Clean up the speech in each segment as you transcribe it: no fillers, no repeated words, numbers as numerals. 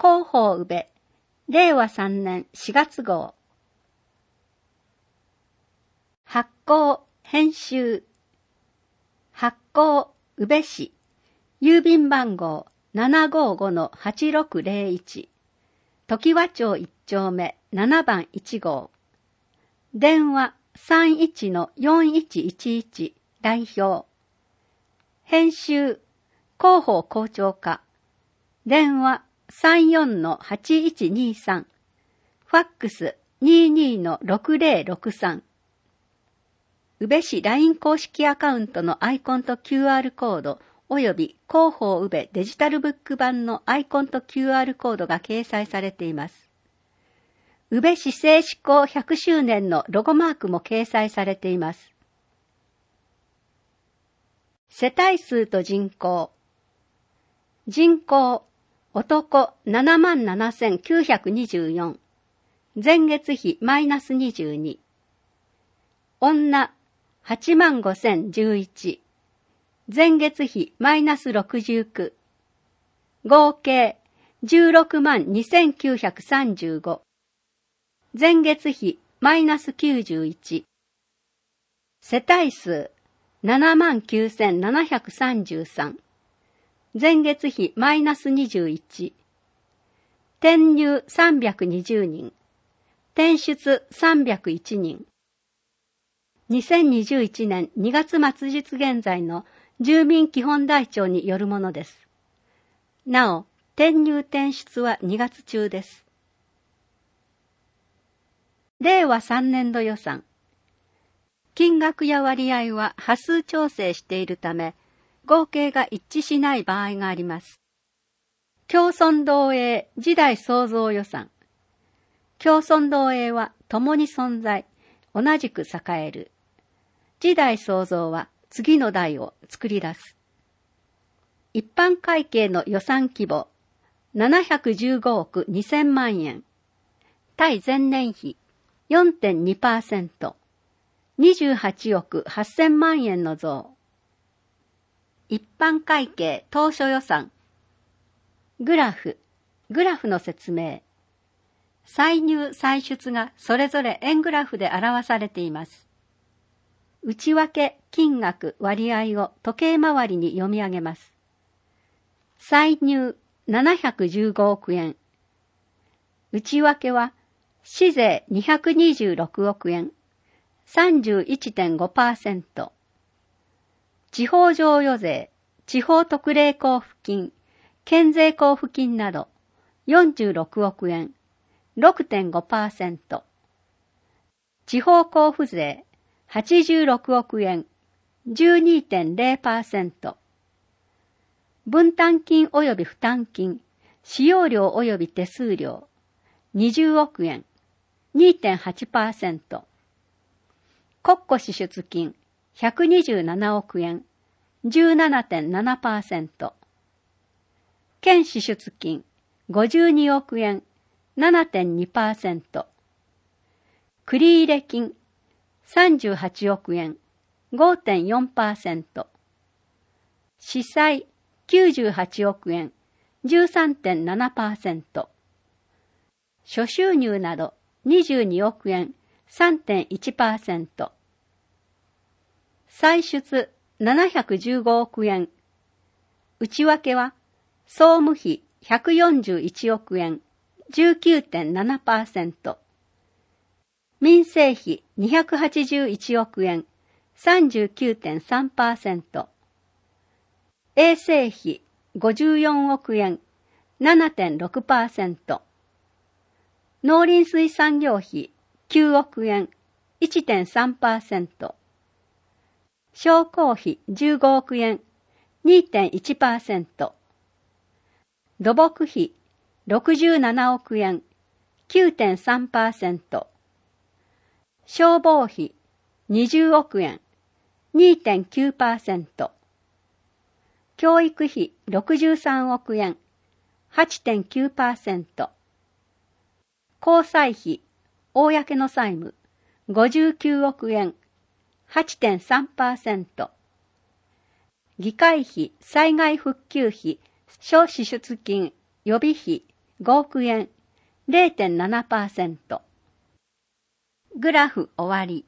広報宇部、令和3年4月号。発行、編集。発行、宇部市。郵便番号 755-8601。常盤町1丁目7番1号。電話 31-4111 代表。編集、広報校長課。電話 34-8123。ファックス 22-6063。宇部市 LINE 公式アカウントのアイコンと QR コードおよび広報宇部デジタルブック版のアイコンと QR コードが掲載されています。宇部市政施行100周年のロゴマークも掲載されています。世帯数と人口。人口、男 77,924。前月比マイナス22。女、85,011。前月比マイナス69。合計、162,935。前月比マイナス91。世帯数、79,733。前月比マイナス21。転入320人。転出301人。2021年2月末日現在の住民基本台帳によるものです。なお、転入転出は2月中です。令和3年度予算。金額や割合は波数調整しているため、合計が一致しない場合があります。共存同栄時代創造予算。共存同栄は共に存在、同じく栄える。時代創造は次の代を作り出す。一般会計の予算規模、715億2000万円。対前年比 4.2%。28億8000万円の増。一般会計当初予算。グラフの説明。歳入歳出がそれぞれ円グラフで表されています。内訳、金額、割合を時計回りに読み上げます。歳入715億円。内訳は、市税226億円。31.5%。地方譲与税、地方特例交付金、県税交付金など46億円。6.5%。地方交付税、86億円、12.0%。分担金及び負担金、使用料及び手数料、20億円、2.8%。国庫支出金、127億円、17.7%。県支出金、52億円、7.2%。繰入金、38億円、5.4%。司債、98億円、13.7%。諸収入など、22億円、3.1%。歳出、715億円。内訳は、総務費、141億円、19.7%。民生費281億円、39.3%。衛生費54億円、7.6%。農林水産業費9億円、1.3%。商工費15億円、2.1%。土木費67億円、9.3%。消防費20億円、2.9%。教育費63億円、8.9%。公債費、公の債務59億円、8.3%。議会費、災害復旧費、諸支出金、予備費 5億円 0.7%。グラフ終わり。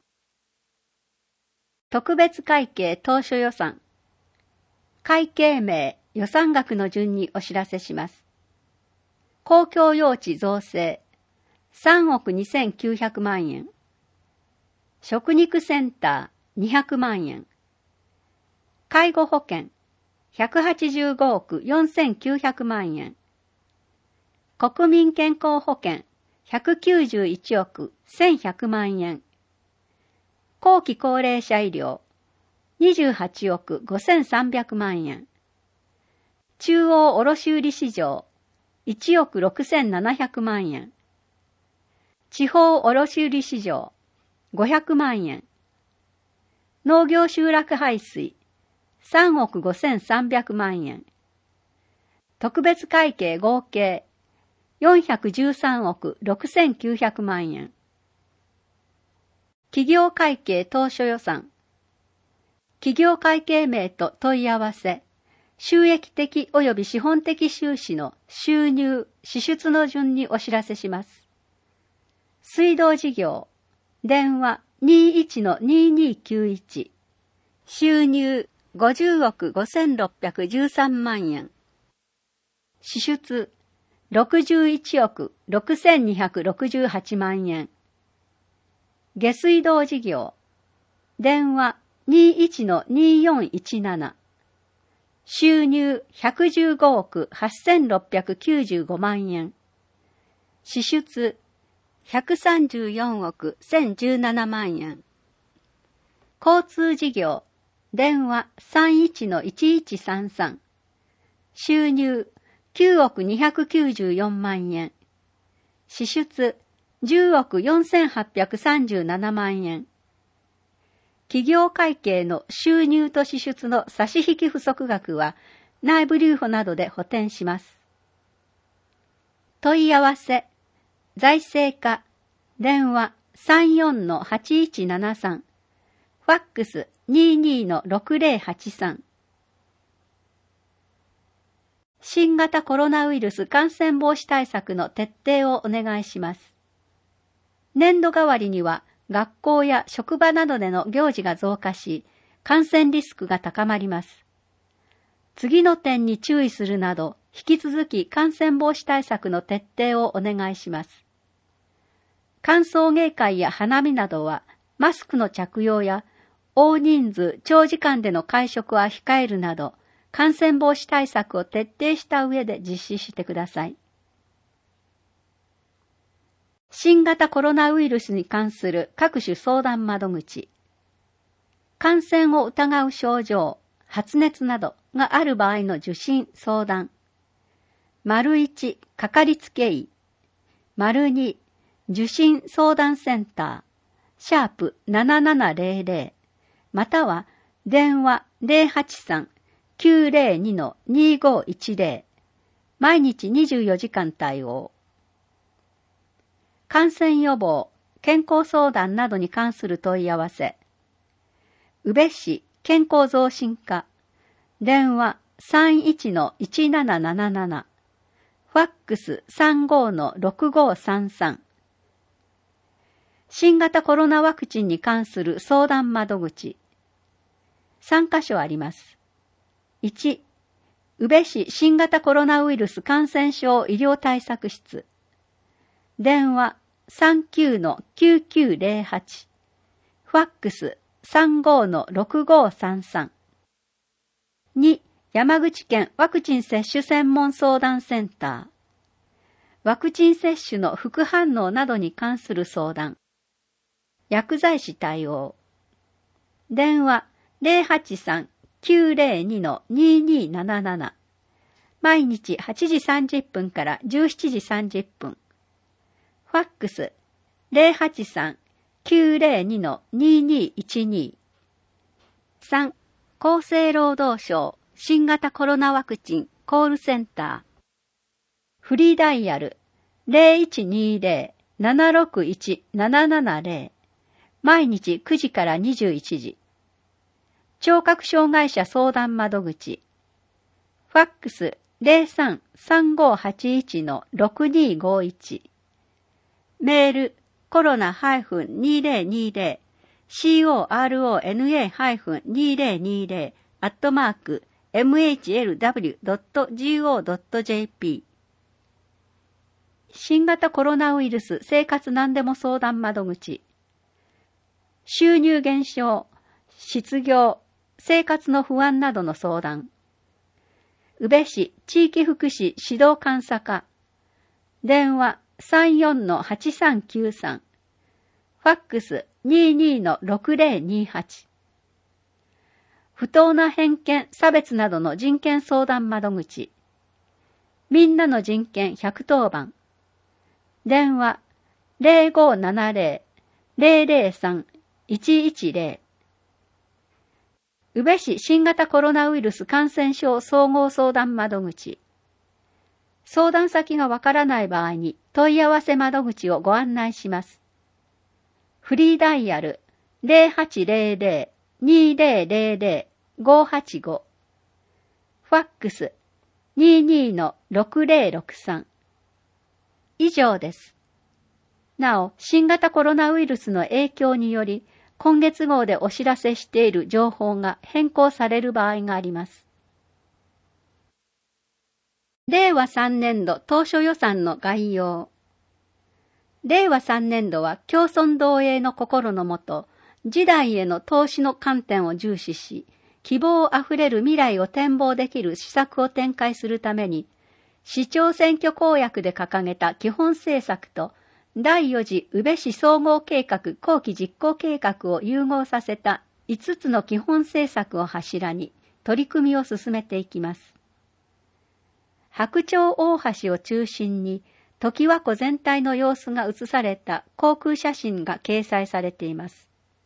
特別会計当初予算。会計名、予算額の順にお知らせします。公共用地造成、3億2900万円。食肉センター、200万円。介護保険、185億4900万円。国民健康保険、191億1100万円。後期高齢者医療、28億5300万円。中央卸売市場、1億6700万円。地方卸売市場、500万円。農業集落排水、3億5300万円。特別会計合計、413億6900万円。企業会計当初予算。企業会計名と問い合わせ、収益的及び資本的収支の収入・支出の順にお知らせします。水道事業、電話 21-2291、収入50億5613万円。支出61億6268万円。下水道事業、電話 21-2417、収入115億8695万円。支出134億1017万円。交通事業、電話 31-1133、収入9億294万円。支出10億4837万円。企業会計の収入と支出の差し引き不足額は内部留保などで補填します。問い合わせ、財政課、電話 34-8173、ファックス 22-6083。新型コロナウイルス感染防止対策の徹底をお願いします。年度替わりには学校や職場などでの行事が増加し、感染リスクが高まります。次の点に注意するなど、引き続き感染防止対策の徹底をお願いします。歓送迎会や花見などは、マスクの着用や大人数長時間での会食は控えるなど、感染防止対策を徹底した上で実施してください。新型コロナウイルスに関する各種相談窓口。感染を疑う症状、発熱などがある場合の受診・相談。1、かかりつけ医。2、受診相談センター、#7700、または電話 083-902-2510、毎日24時間対応。感染予防、健康相談などに関する問い合わせ。宇部市健康増進課、電話 31-1777、ファックス 35-6533。新型コロナワクチンに関する相談窓口。3カ所あります。1、宇部市新型コロナウイルス感染症医療対策室。電話 39-9908、ファックス 35-6533。2、山口県ワクチン接種専門相談センター。ワクチン接種の副反応などに関する相談。薬剤師対応。電話 083-902-2277。毎日8時30分から17時30分。ファックス 083-902-2212。3、厚生労働省新型コロナワクチンコールセンター。フリーダイヤル 0120-761-770。毎日9時から21時。聴覚障害者相談窓口。ファックス 03-3581-6251。メール、コロナ-2020 corona-2020 mhlw.go.jp。 新型コロナウイルス生活何でも相談窓口。収入減少、失業、生活の不安などの相談。宇部市地域福祉指導監査課。電話 34-8393。ファックス 22-6028。不当な偏見、差別などの人権相談窓口。みんなの人権110番。電話 0570-003-110。宇部市新型コロナウイルス感染症総合相談窓口。相談先がわからない場合に問い合わせ窓口をご案内します。フリーダイヤル 0800-2000-585。ファックス 22-6063。以上です。なお、新型コロナウイルスの影響により、今月号でお知らせしている情報が変更される場合があります。令和3年度当初予算の概要。令和3年度は共存同栄の心のもと、時代への投資の観点を重視し、希望あふれる未来を展望できる施策を展開するために、市長選挙公約で掲げた基本政策と、第4次宇部市総合計画後期実行計画を融合させた5つの基本政策を柱に取り組みを進めていきます。白鳥大橋を中心に常盤湖全体の様子が写された航空写真が掲載されています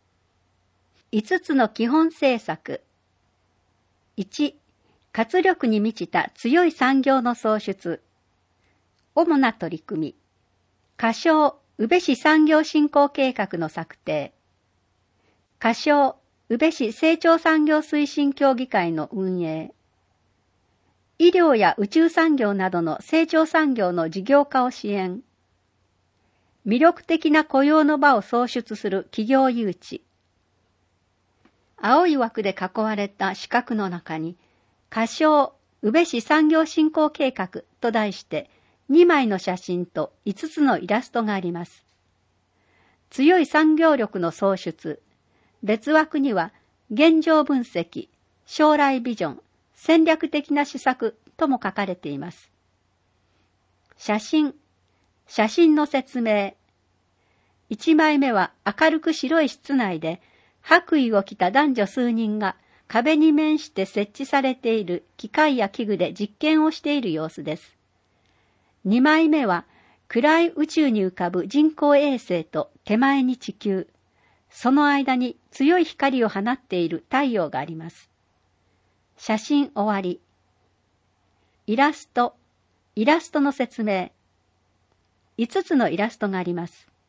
。5つの基本政策。1、活力に満ちた強い産業の創出。主な取り組み。仮称、宇部市産業振興計画の策定。仮称、宇部市成長産業推進協議会の運営。医療や宇宙産業などの成長産業の事業化を支援。魅力的な雇用の場を創出する企業誘致。青い枠で囲われた四角の中に、仮称、宇部市産業振興計画と題して、2枚の写真と5つのイラストがあります。強い産業力の創出。別枠には、現状分析、将来ビジョン、戦略的な施策とも書かれています。写真の説明。1枚目は明るく白い室内で、白衣を着た男女数人が壁に面して設置されている機械や器具で実験をしている様子です。2枚目は暗い宇宙に浮かぶ人工衛星と手前に地球、その間に強い光を放っている太陽があります。写真終わり。イラストの説明。5つのイラストがあります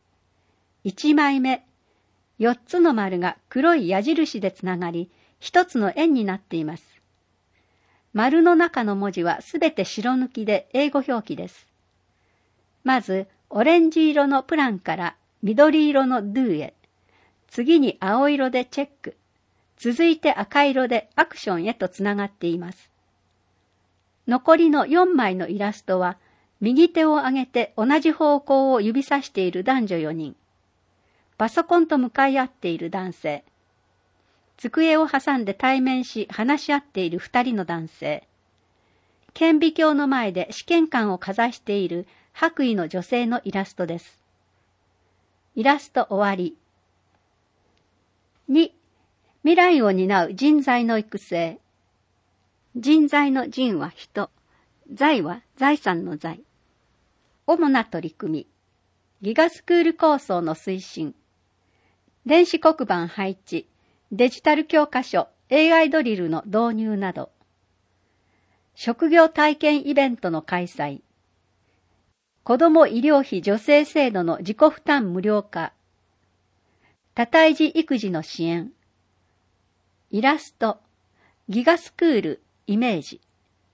。1枚目、4つの丸が黒い矢印でつながり、1つの円になっています。丸の中の文字はすべて白抜きで英語表記です。まず、オレンジ色のプランから緑色の Do へ、次に青色でチェック、続いて赤色でアクションへとつながっています。残りの4枚のイラストは、右手を上げて同じ方向を指さしている男女4人、パソコンと向かい合っている男性、机を挟んで対面し話し合っている2人の男性、顕微鏡の前で試験管をかざしている白衣の女性のイラストです。イラスト終わり。2、未来を担う人材の育成。人材の人は人、財は財産の財。主な取り組み。ギガスクール構想の推進。電子黒板配置、デジタル教科書、AI ドリルの導入など。職業体験イベントの開催。子ども医療費助成制度の自己負担無料化。多胎児育児の支援。イラスト、ギガスクール、イメージ。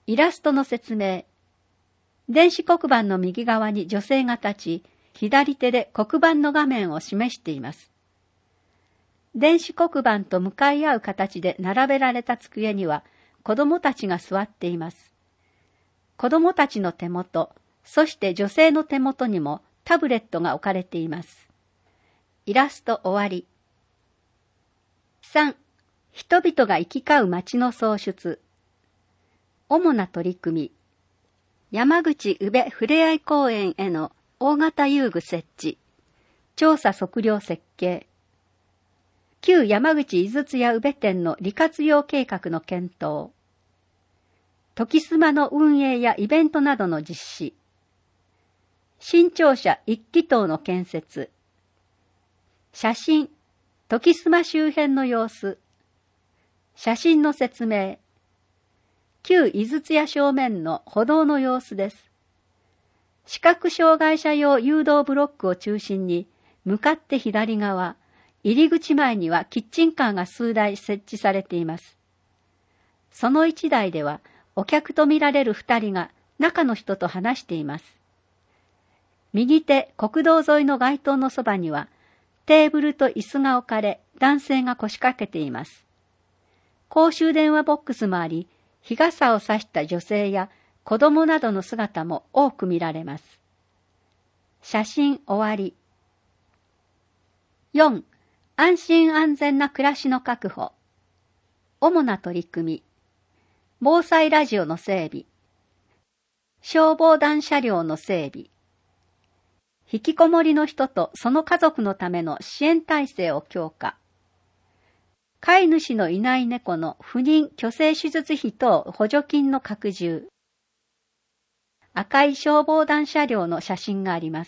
イラストの説明。電子黒板の右側に女性が立ち、左手で黒板の画面を示しています。電子黒板と向かい合う形で並べられた机には子供たちが座っています。子供たちの手元、そして女性の手元にもタブレットが置かれています。イラスト終わり。3. 人々が行き交う街の創出。主な取り組み。山口宇部ふれあい公園への大型遊具設置。調査測量設計。旧山口井筒屋宇部店の利活用計画の検討。時スマの運営やイベントなどの実施。新庁舎1気棟の建設。写真、時スマ周辺の様子。写真の説明。旧井筒屋正面の歩道の様子です。視覚障害者用誘導ブロックを中心に、向かって左側、入り口前にはキッチンカーが数台設置されています。その一台では、お客とみられる2人が中の人と話しています。右手、国道沿いの街灯のそばには、テーブルと椅子が置かれ、男性が腰掛けています。公衆電話ボックスもあり、日傘を差した女性や子供などの姿も多く見られます。写真終わり。4. 安心安全な暮らしの確保。主な取り組み。防災ラジオの整備。消防団車両の整備。引きこもりの人とその家族のための支援体制を強化。飼い主のいない猫の不妊・去勢手術費等補助金の拡充。赤い消防団車両の写真があります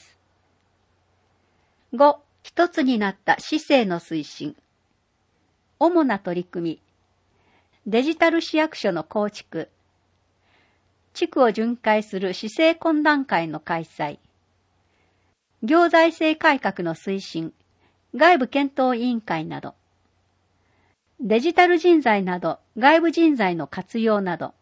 。5. 一つになった市政の推進。主な取り組み。デジタル市役所の構築。地区を巡回する市政懇談会の開催。行財政改革の推進。外部検討委員会など。デジタル人材など外部人材の活用など。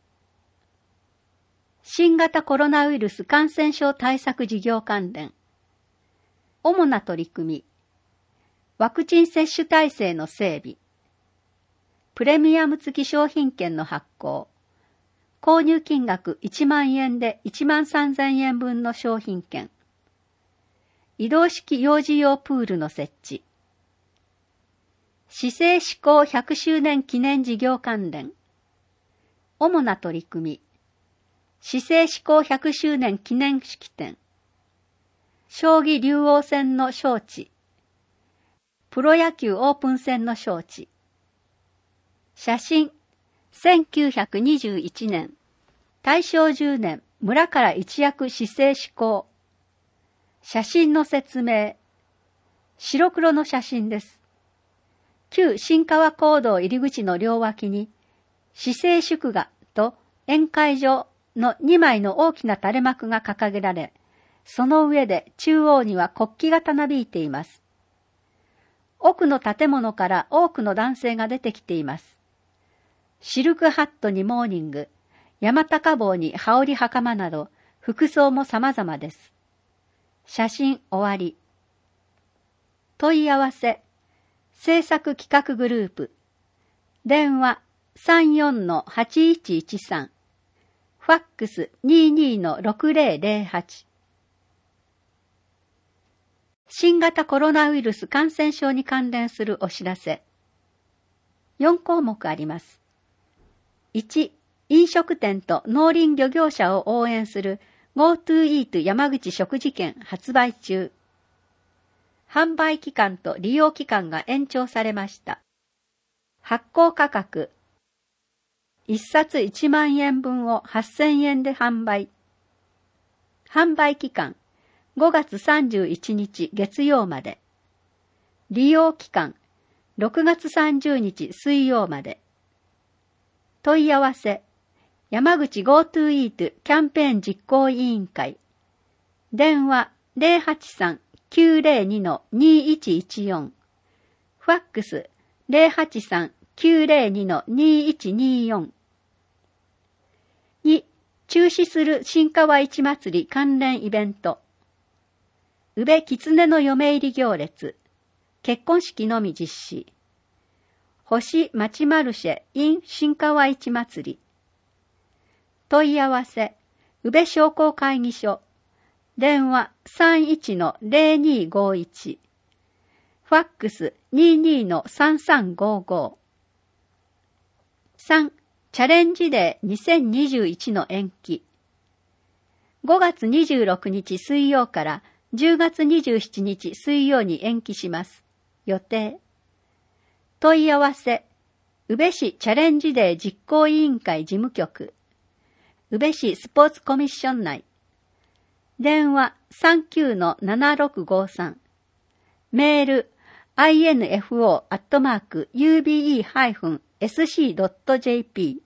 新型コロナウイルス感染症対策事業関連。主な取り組み。ワクチン接種体制の整備。プレミアム付き商品券の発行。購入金額1万円で1万3000円分の商品券。移動式幼児用プールの設置。市政施行100周年記念事業関連。主な取り組み。市政施行100周年記念式典。将棋竜王戦の招致。プロ野球オープン戦の招致。写真。1921年。大正10年。村から一躍市政施行。写真の説明。白黒の写真です。旧新川講堂入り口の両脇に、市政祝賀と宴会場の2枚の大きな垂れ幕が掲げられ、その上で中央には国旗がたなびいています。奥の建物から多くの男性が出てきています。シルクハットにモーニング、山高帽に羽織袴など、服装も様々です。写真終わり。問い合わせ。制作企画グループ。電話 34-8113。ファックス 22-6008。新型コロナウイルス感染症に関連するお知らせ。4項目あります。1、飲食店と農林漁業者を応援する GoTo イート山口食事券発売中。販売期間と利用期間が延長されました。発行価格。1冊1万円分を8000円で販売。販売期間。5月31日月曜まで。利用期間。6月30日水曜まで。問い合わせ。山口 GoTo イートキャンペーン実行委員会。電話 083-902-2114。ファックス 083-902-2124。2、 中止する新川市祭り関連イベント。宇部狐の嫁入り行列。結婚式のみ実施。星町マルシェ in 新川市祭り。問い合わせ、宇部商工会議所。電話 31-0251。ファックス 22-3355。3. チャレンジデー2021の延期。5月26日水曜から10月27日水曜に延期します。予定。問い合わせ、宇部市チャレンジデー実行委員会事務局。宇部市スポーツコミッション内。電話 39-7653。メール info@ube-sc.jp。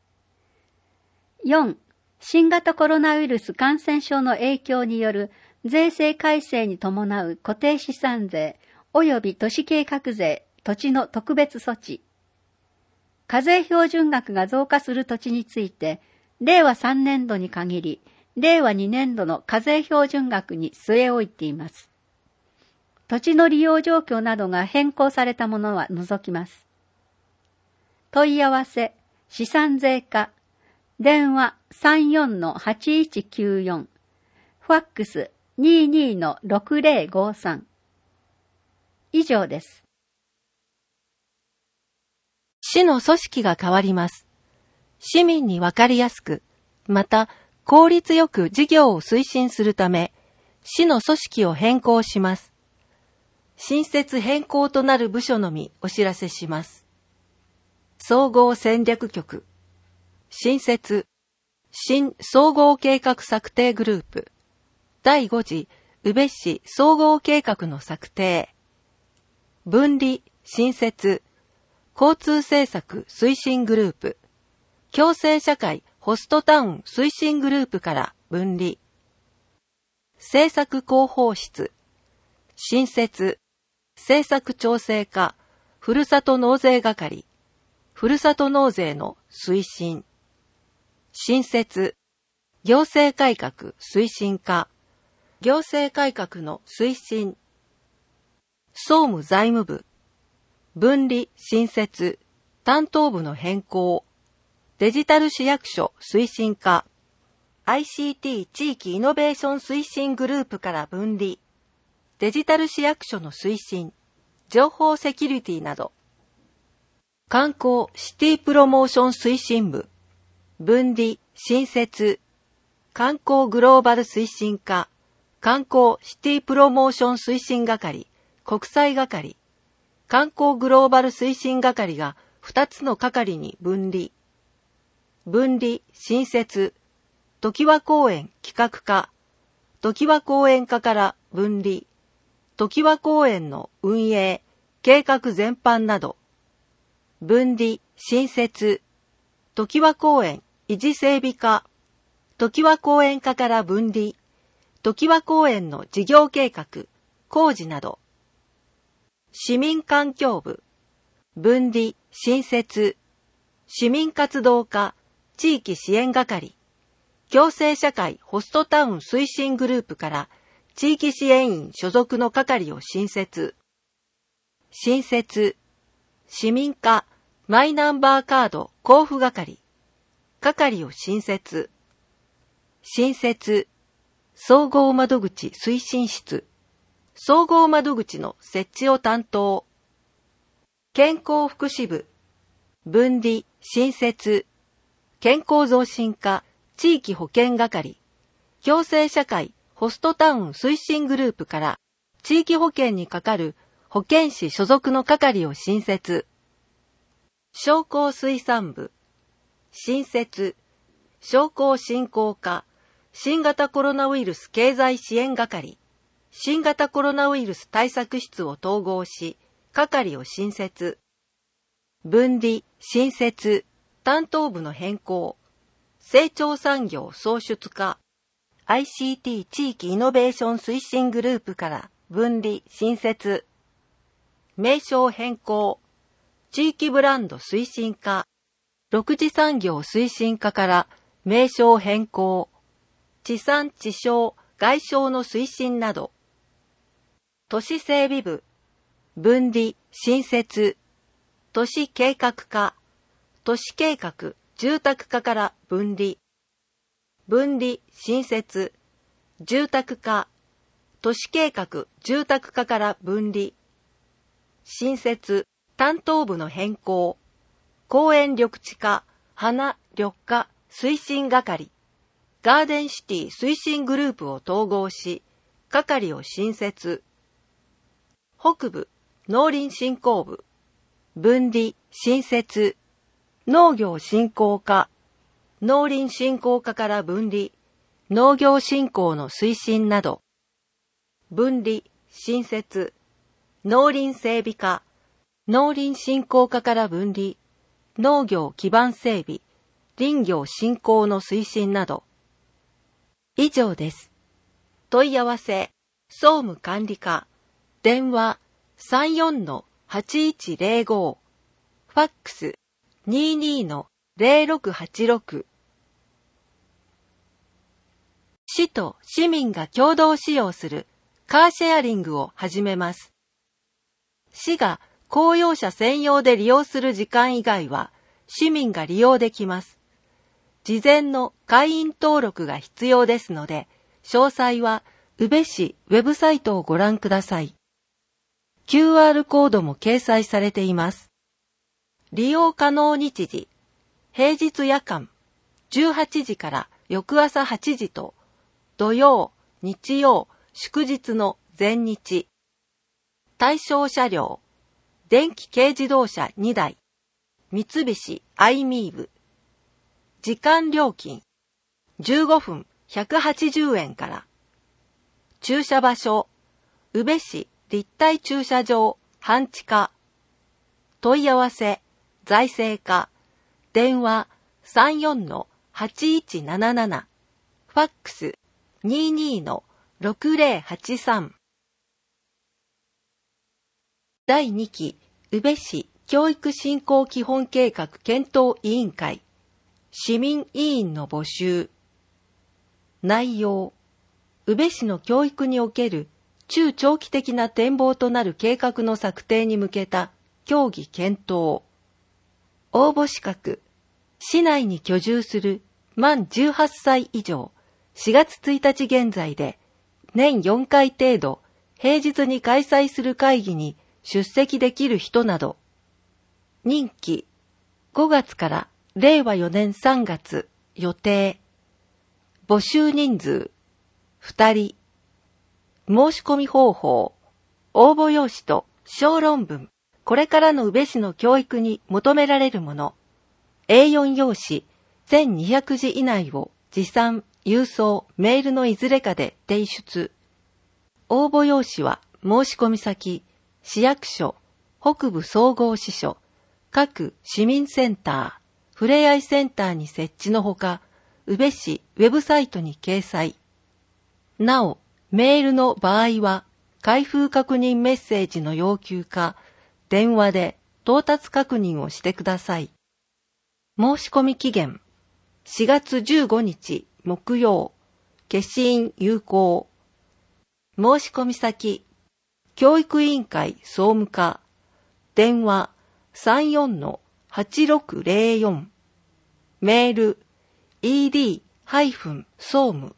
4. 新型コロナウイルス感染症の影響による税制改正に伴う固定資産税及び都市計画税、土地の特別措置。課税標準額が増加する土地について、令和3年度に限り、令和2年度の課税標準額に据え置いています。土地の利用状況などが変更されたものは除きます。問い合わせ、資産税課、電話 34-8194、ファックス 22-6053。以上です。 市の組織が変わります。市民にわかりやすく、また効率よく事業を推進するため、市の組織を変更します。新設変更となる部署のみお知らせします。総合戦略局、新設、新総合計画策定グループ、第5次宇部市総合計画の策定、分離、新設、交通政策推進グループ、共生社会ホストタウン推進グループから分離、政策広報室、新設、政策調整課、ふるさと納税係、ふるさと納税の推進、新設、行政改革推進課、行政改革の推進、総務財務部、分離新設、担当部の変更、デジタル市役所推進課、ICT 地域イノベーション推進グループから分離、デジタル市役所の推進、情報セキュリティなど、観光シティプロモーション推進部、分離新設、観光グローバル推進課、観光シティプロモーション推進係、国際係、観光グローバル推進係が2つの係に分離。分離新設、常盤公園企画課、常盤公園課から分離。常盤公園の運営、計画全般など。分離新設、常盤公園維持整備課、常盤公園課から分離。常盤公園の事業計画、工事など。市民環境部、分離、新設、市民活動課、地域支援係、共生社会ホストタウン推進グループから地域支援員所属の係を新設。新設、市民課、マイナンバーカード交付係、係を新設。新設、総合窓口推進室、総合窓口の設置を担当。健康福祉部、分離、新設、健康増進課、地域保健係、共生社会ホストタウン推進グループから地域保健に係る保健師所属の係を新設。商工水産部、新設、商工振興課、新型コロナウイルス経済支援係、新型コロナウイルス対策室を統合し、係を新設。分離、新設、担当部の変更。成長産業創出課。ICT 地域イノベーション推進グループから分離、新設。名称変更。地域ブランド推進課。6次産業推進課から名称変更、地産地消、外商の推進など、都市整備部、分離、新設、都市計画課、都市計画、住宅課から分離、分離、新設、住宅課、都市計画、住宅課から分離、新設、担当部の変更、公園緑地課、花緑化推進係、ガーデンシティ推進グループを統合し、係を新設、北部、農林振興部、分離、新設、農業振興課、農林振興課から分離、農業振興の推進など、分離、新設、農林整備課、農林振興課から分離、農業基盤整備、林業振興の推進など。以上です。問い合わせ、総務管理課、電話 34-8105、ファックス 22-0686。市と市民が共同使用するカーシェアリングを始めます。市が公用車専用で利用する時間以外は市民が利用できます。事前の会員登録が必要ですので、詳細は宇部市ウェブサイトをご覧ください。QR コードも掲載されています。利用可能日時、平日夜間18時から翌朝8時と、土曜、日曜、祝日の前日。対象車両、電気軽自動車2台、三菱アイミーブ。時間料金、15分180円から。駐車場所、宇部市立体駐車場半地下。問い合わせ、財政課、電話 34-8177、ファックス 22-6083。第2期宇部市教育振興基本計画検討委員会市民委員の募集。内容、宇部市の教育における中長期的な展望となる計画の策定に向けた協議検討。応募資格、市内に居住する満18歳以上、4月1日現在で年4回程度平日に開催する会議に出席できる人など。任期、5月から令和4年3月予定。募集人数、2人。申し込み方法、応募用紙と小論文、これからの宇部市の教育に求められるもの。A4 用紙1200字以内を持参、郵送、メールのいずれかで提出。応募用紙は申し込み先、市役所、北部総合支所、各市民センター、ふれあいセンターに設置のほか、宇部市ウェブサイトに掲載。なお、メールの場合は、開封確認メッセージの要求か、電話で到達確認をしてください。申し込み期限、4月15日木曜、消印有効。申し込み先、教育委員会総務課、電話 34-8604、メール ed-soum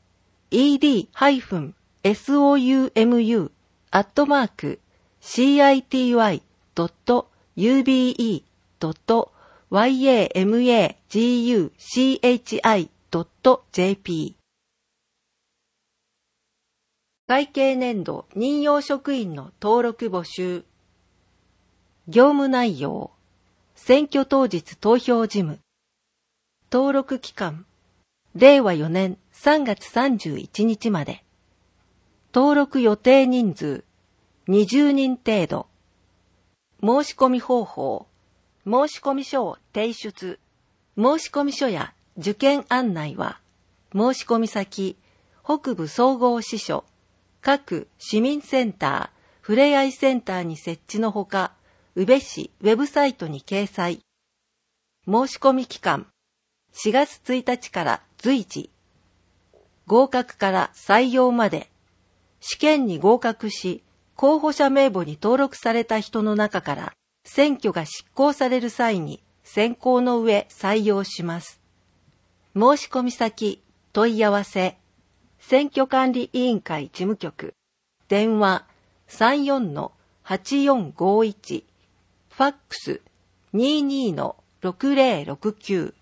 ed-soumου@city.yamaguchi.jp。 会計年度任用職員の登録募集。業務内容、選挙当日投票事務。登録期間、令和4年3月31日まで。登録予定人数、20人程度。申し込み方法、申込書を提出。申込書や受験案内は、申込先、北部総合支所、各市民センター、ふれあいセンターに設置のほか、宇部市ウェブサイトに掲載。申し込み期間、4月1日から随時。合格から採用まで。試験に合格し、候補者名簿に登録された人の中から選挙が執行される際に選考の上採用します。申し込み先、問い合わせ、選挙管理委員会事務局、電話 34-8451、ファックス 22-6069。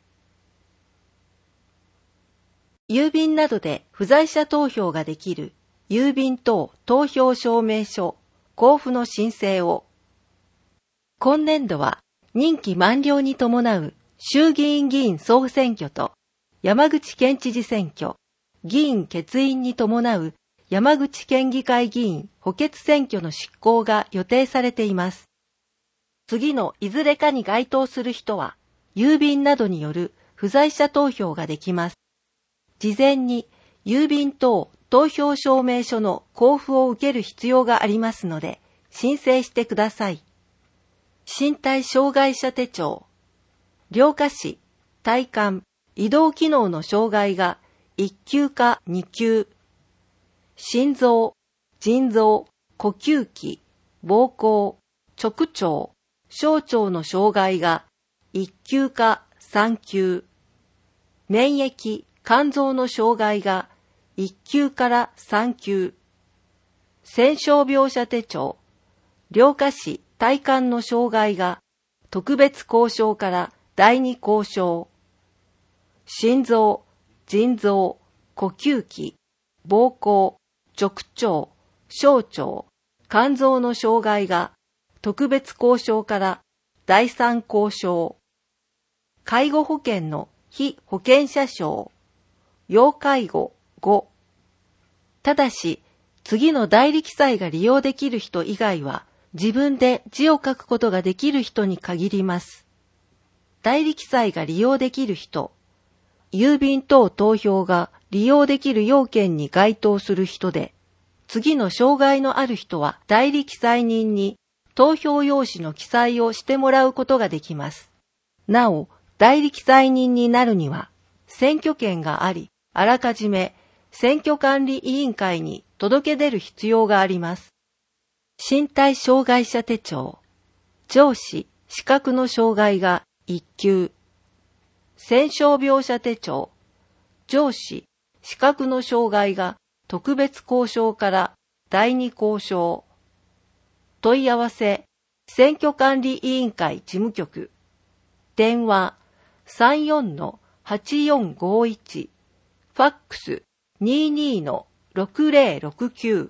郵便などで不在者投票ができる郵便等投票証明書交付の申請を。今年度は任期満了に伴う衆議院議員総選挙と山口県知事選挙、議員欠員に伴う山口県議会議員補欠選挙の執行が予定されています。次のいずれかに該当する人は、郵便などによる不在者投票ができます。事前に郵便等投票証明書の交付を受ける必要がありますので、申請してください。身体障害者手帳、両下肢、体幹、移動機能の障害が1級か2級、心臓、腎臓、呼吸器、膀胱、直腸、小腸の障害が1級か3級、免疫、肝臓の障害が1級から3級、染症病者手帳、両下肢、体幹の障害が特別交渉から第二交渉、心臓、腎臓、呼吸器、膀胱、直腸、小腸、肝臓の障害が特別交渉から第三交渉、介護保険の被保険者証、要介護5。ただし、次の代理記載が利用できる人以外は、自分で字を書くことができる人に限ります。代理記載が利用できる人、郵便等投票が利用できる要件に該当する人で、次の障害のある人は代理記載人に投票用紙の記載をしてもらうことができます。なお、代理記載人になるには、選挙権があり、あらかじめ選挙管理委員会に届け出る必要があります。身体障害者手帳、上肢、視覚の障害が1級、染症病者手帳、上肢、視覚の障害が特別交渉から第二交渉、問い合わせ、選挙管理委員会事務局、電話 34-8451、ファックス 22-6069。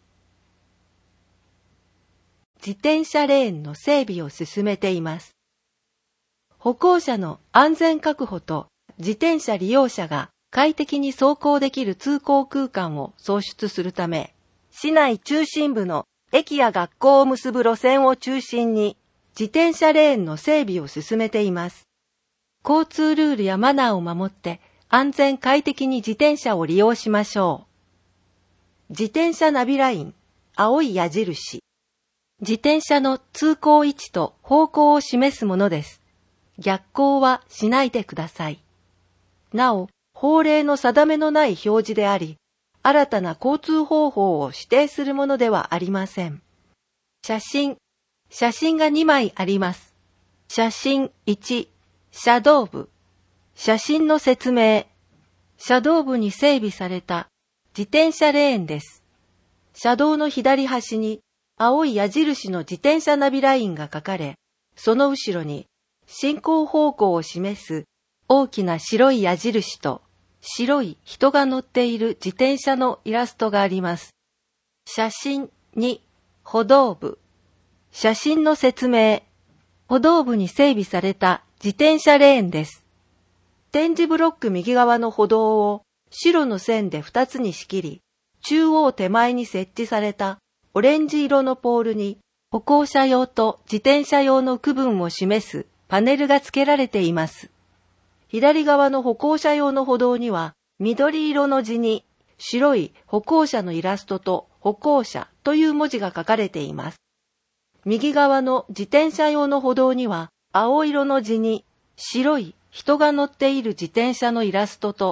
自転車レーンの整備を進めています。歩行者の安全確保と自転車利用者が快適に走行できる通行空間を創出するため、市内中心部の駅や学校を結ぶ路線を中心に自転車レーンの整備を進めています。交通ルールやマナーを守って安全快適に自転車を利用しましょう。自転車ナビライン、青い矢印。自転車の通行位置と方向を示すものです。逆行はしないでください。なお、法令の定めのない表示であり、新たな交通方法を指定するものではありません。写真が2枚あります。写真1、車道部。写真の説明。車道部に整備された自転車レーンです。車道の左端に青い矢印の自転車ナビラインが書かれ、その後ろに進行方向を示す大きな白い矢印と白い人が乗っている自転車のイラストがあります。写真2、歩道部。写真の説明。歩道部に整備された自転車レーンです。点字ブロック右側の歩道を白の線で2つに仕切り、中央手前に設置されたオレンジ色のポールに歩行者用と自転車用の区分を示すパネルが付けられています。左側の歩行者用の歩道には緑色の字に白い歩行者のイラストと歩行者という文字が書かれています。右側の自転車用の歩道には青色の字に白い人が乗っている自転車のイラストと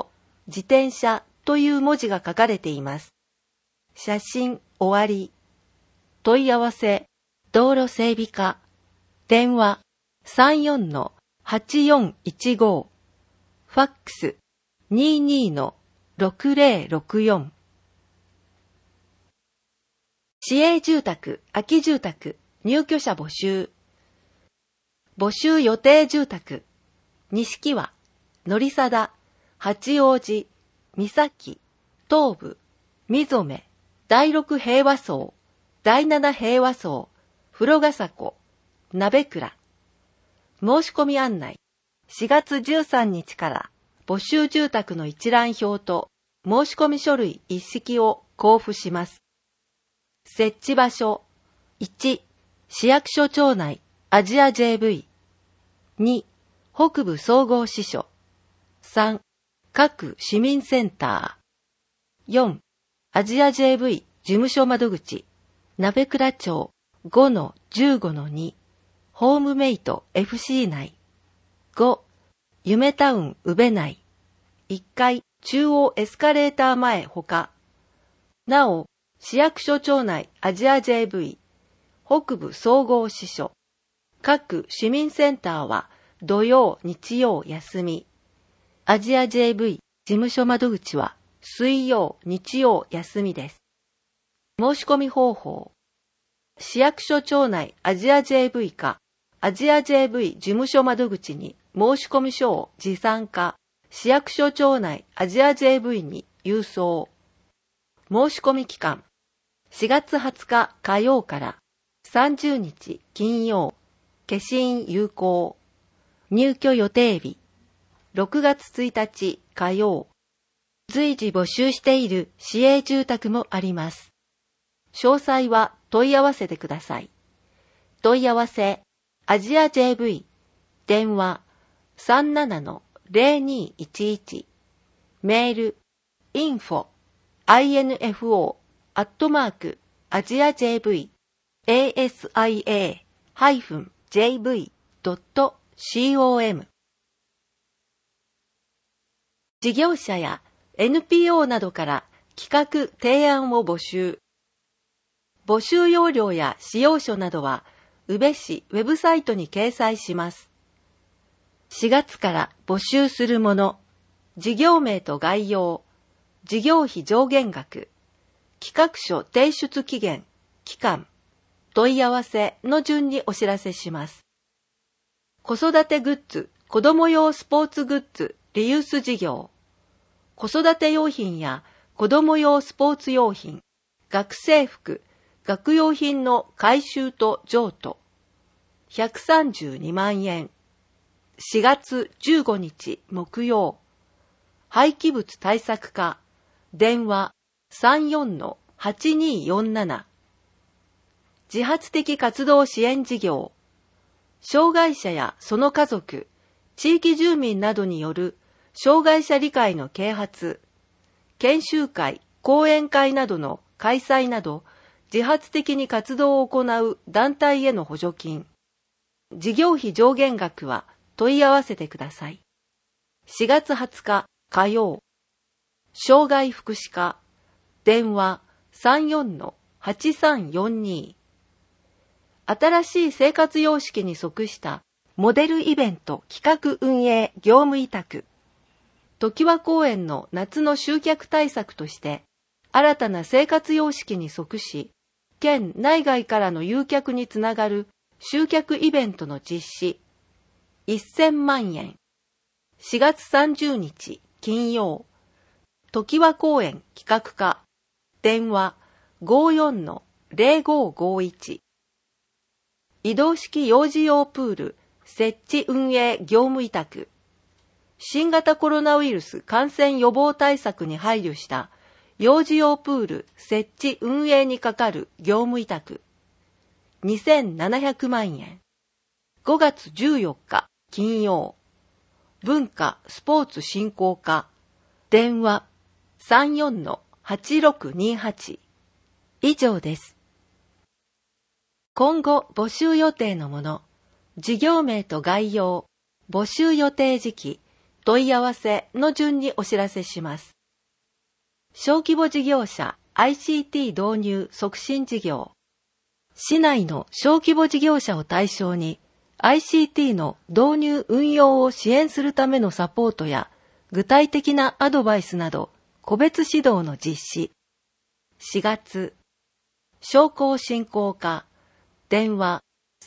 自転車という文字が書かれています。写真終わり。問い合わせ、道路整備課。電話 34-8415。ファックス 22-6064。市営住宅、空き住宅、入居者募集。募集予定住宅。錦和、乗貞、八王子、三崎、東部、溝目、第六平和荘、第七平和荘、風呂ヶ迫、鍋倉。申し込み案内。4月13日から募集住宅の一覧表と申し込み書類一式を交付します。設置場所。1、市役所町内アジア JV。2、北部総合支所。3、各市民センター。4、アジア JV 事務所窓口、鍋倉町 5-15-2、ホームメイト FC 内。5、夢タウン宇部内。1階中央エスカレーター前ほか。なお、市役所町内アジア JV、北部総合支所、各市民センターは土曜、日曜休み。アジア JV 事務所窓口は水曜、日曜休みです。申し込み方法。市役所町内アジア JV かアジア JV 事務所窓口に申し込み書を持参か市役所町内アジア JV に郵送。申し込み期間。4月20日火曜から30日金曜。消印有効。入居予定日。6月1日火曜。随時募集している市営住宅もあります。詳細は問い合わせてください。問い合わせ、アジア JV、電話 37-0211、メール、info@asia-jv、asa-jv.com。事業者や NPO などから企画・提案を募集。募集要領や使用書などは、宇部市ウェブサイトに掲載します。4月から募集するもの、事業名と概要、事業費上限額、企画書提出期限、期間、問い合わせの順にお知らせします。子育てグッズ、子ども用スポーツグッズ、リユース事業、子育て用品や子ども用スポーツ用品、学生服、学用品の回収と譲渡、132万円。4月15日木曜。廃棄物対策課、電話 34-8247。自発的活動支援事業。障害者やその家族、地域住民などによる障害者理解の啓発、研修会、講演会などの開催など、自発的に活動を行う団体への補助金。事業費上限額は問い合わせてください。4月20日火曜。障害福祉課、電話 34-8342。新しい生活様式に即したモデルイベント企画運営業務委託。常盤公園の夏の集客対策として、新たな生活様式に即し、県内外からの誘客につながる集客イベントの実施。1000万円。4月30日金曜。常盤公園企画課。電話 54-0551。移動式幼児用プール設置運営業務委託。新型コロナウイルス感染予防対策に配慮した幼児用プール設置運営にかかる業務委託。2700万円。5月14日金曜。文化スポーツ振興課。電話 34-8628。以上です。今後募集予定のもの、事業名と概要、募集予定時期、 問い合わせの順にお知らせします。小規模事業者 ICT 導入促進事業。市内の小規模事業者を対象に ICT の導入運用を支援するためのサポートや具体的なアドバイスなど個別指導の実施。4月、商工振興課、電話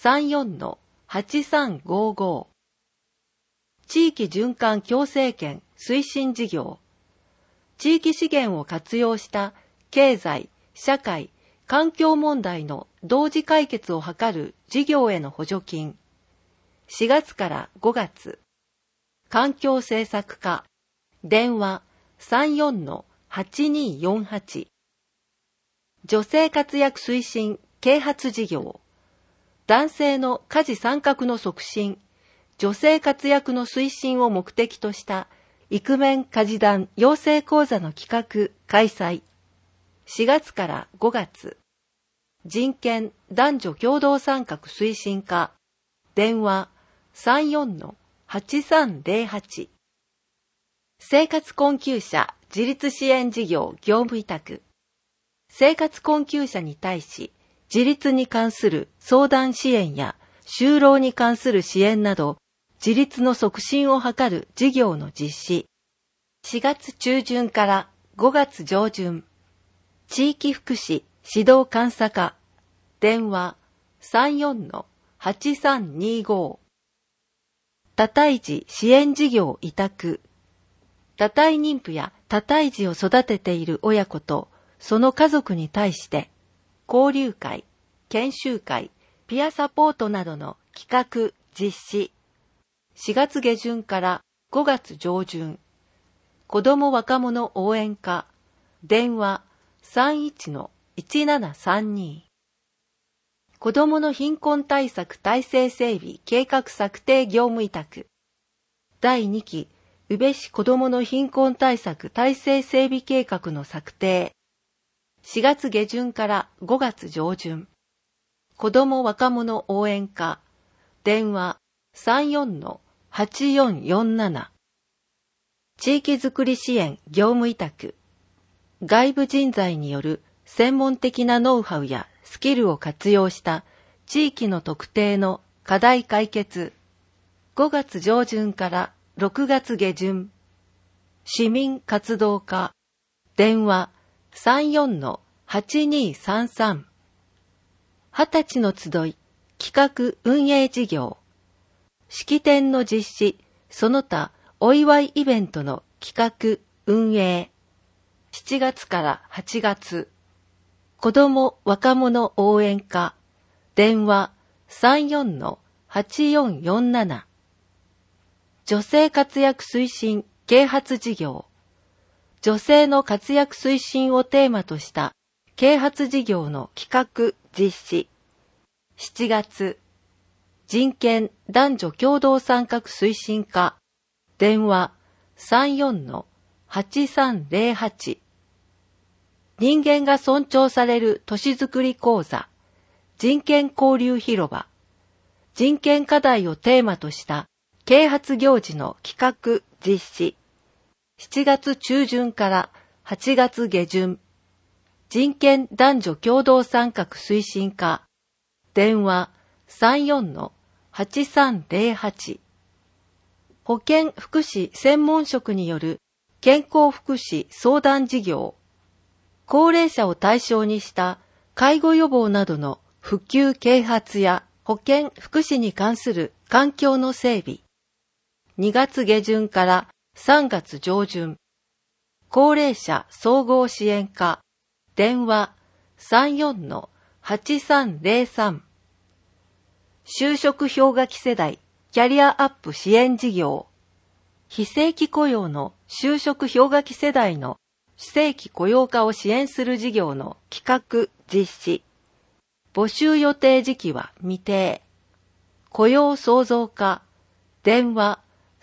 34-8355。地域循環共生圏推進事業。地域資源を活用した経済、社会、環境問題の同時解決を図る事業への補助金。4月から5月。環境政策課。電話 34-8248。女性活躍推進啓発事業。男性の家事参画の促進、女性活躍の推進を目的としたイクメン家事団養成講座の企画開催。4月から5月。人権男女共同参画推進課。電話 34-8308。生活困窮者自立支援事業業務委託。生活困窮者に対し、自立に関する相談支援や就労に関する支援など、自立の促進を図る事業の実施。4月中旬から5月上旬。地域福祉指導監査課。電話 34-8325。多胎児支援事業委託。多胎妊婦や多胎児を育てている親子とその家族に対して、交流会、研修会、ピアサポートなどの企画、実施。4月下旬から5月上旬。子ども若者応援課。電話 31-1732。子どもの貧困対策体制整備計画策定業務委託。第2期宇部市子どもの貧困対策体制整備計画の策定。4月下旬から5月上旬。子ども若者応援課。電話 34-8447。地域づくり支援業務委託。外部人材による専門的なノウハウやスキルを活用した地域の特定の課題解決。5月上旬から6月下旬。市民活動課。電話 34-8233。20歳の集い企画運営事業。式典の実施、その他お祝いイベントの企画運営。7月から8月。子ども若者応援課。電話 34-8447。女性活躍推進啓発事業。女性の活躍推進をテーマとした啓発事業の企画実施。7月。人権男女共同参画推進課。電話 34-8308。人間が尊重される都市づくり講座。人権交流広場。人権課題をテーマとした啓発行事の企画実施。7月中旬から8月下旬。人権男女共同参画推進課。電話 34-8308。保健福祉専門職による健康福祉相談事業。高齢者を対象にした介護予防などの普及啓発や保健福祉に関する環境の整備。2月下旬から3月上旬。高齢者総合支援課。電話 34-8303。就職氷河期世代キャリアアップ支援事業。非正規雇用の就職氷河期世代の非正規雇用化を支援する事業の企画実施。募集予定時期は未定。雇用創造課。電話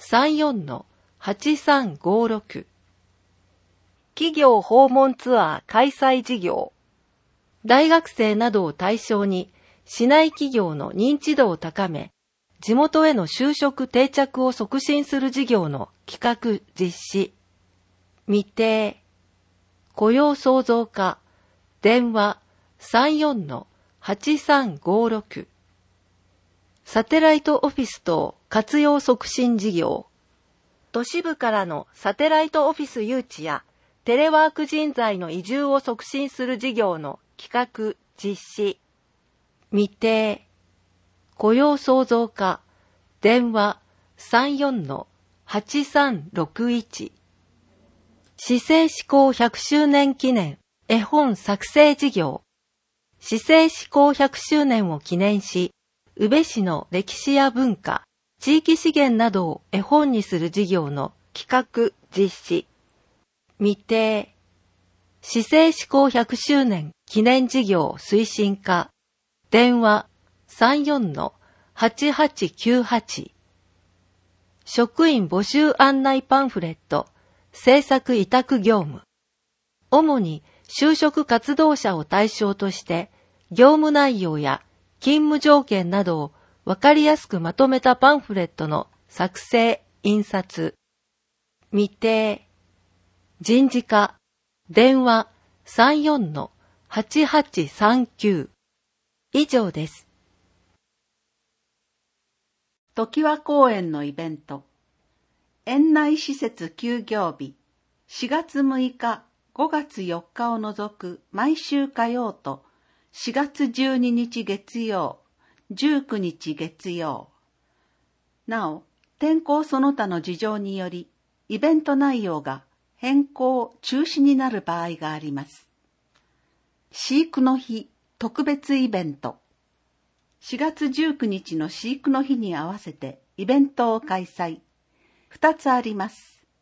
34-8356。企業訪問ツアー開催事業。大学生などを対象に市内企業の認知度を高め、 地元への就職定着を促進する事業の企画実施、未定、雇用創造課、電話 34-8356、サテライトオフィス等活用促進事業、都市部からのサテライトオフィス誘致やテレワーク人材の移住を促進する事業の企画実施、未定、雇用創造課、電話 34-8361、市政施行100周年記念絵本作成事業、市政施行100周年を記念し、宇部市の歴史や文化、地域資源などを絵本にする事業の企画実施、未定、市政施行100周年記念事業推進課、電話 34-8898、職員募集案内パンフレット制作委託業務、主に就職活動者を対象として業務内容や勤務条件などをわかりやすくまとめたパンフレットの作成、印刷、未定、人事課、電話 34-8839、以上です。 常盤公園のイベント、園内施設休業日、4月6日、5月4日を除く毎週火曜と、4月12日月曜、19日月曜。なお、天候その他の事情により、イベント内容が変更・中止になる場合があります。飼育の日特別イベント。4月19日の飼育の日に合わせてイベントを開催。2つあります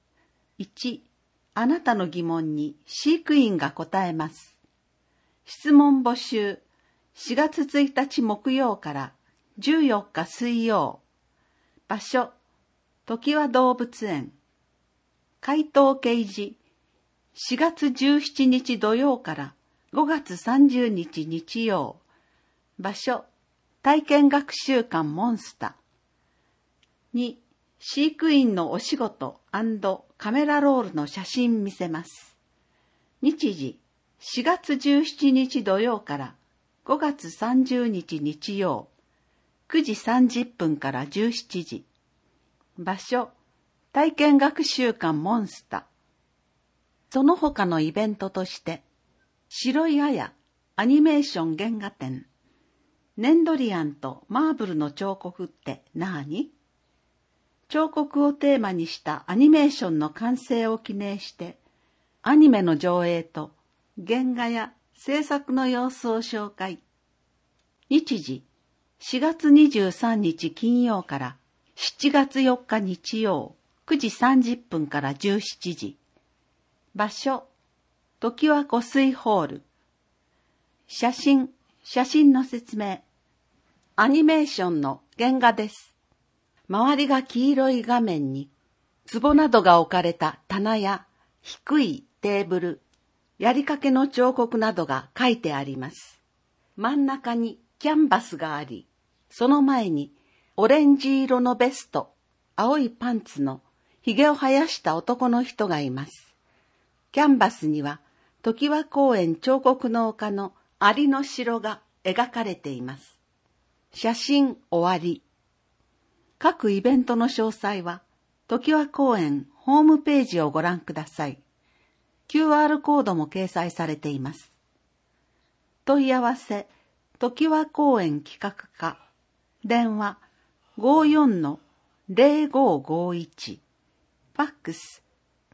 。1、あなたの疑問に飼育員が答えます。質問募集。4月1日木曜から14日水曜。場所、常盤動物園。回答掲示。4月17日土曜から5月30日日曜。場所、体験学習館モンスタ。2、飼育員のお仕事&カメラロールの写真見せます。日時、4月17日土曜から5月30日日曜、9時30分から17時。場所、体験学習館モンスタ。その他のイベントとして、白いあやアニメーション原画展、ネンドリアンとマーブルの彫刻って何？彫刻をテーマにしたアニメーションの完成を記念して、アニメの上映と原画や制作の様子を紹介。日時、4月23日金曜から7月4日日曜、9時30分から17時。場所、常盤湖水ホール。写真の説明。アニメーションの原画です。周りが黄色い画面に、壺などが置かれた棚や低いテーブル、やりかけの彫刻などが書いてあります。真ん中にキャンバスがあり、その前にオレンジ色のベスト、青いパンツのひげを生やした男の人がいます。キャンバスには常盤公園彫刻の丘のアリの城が描かれています。写真終わり。各イベントの詳細は常盤公園ホームページをご覧ください。QR コードも掲載されています。問い合わせ、常盤公園企画課、電話 54-0551、ファックス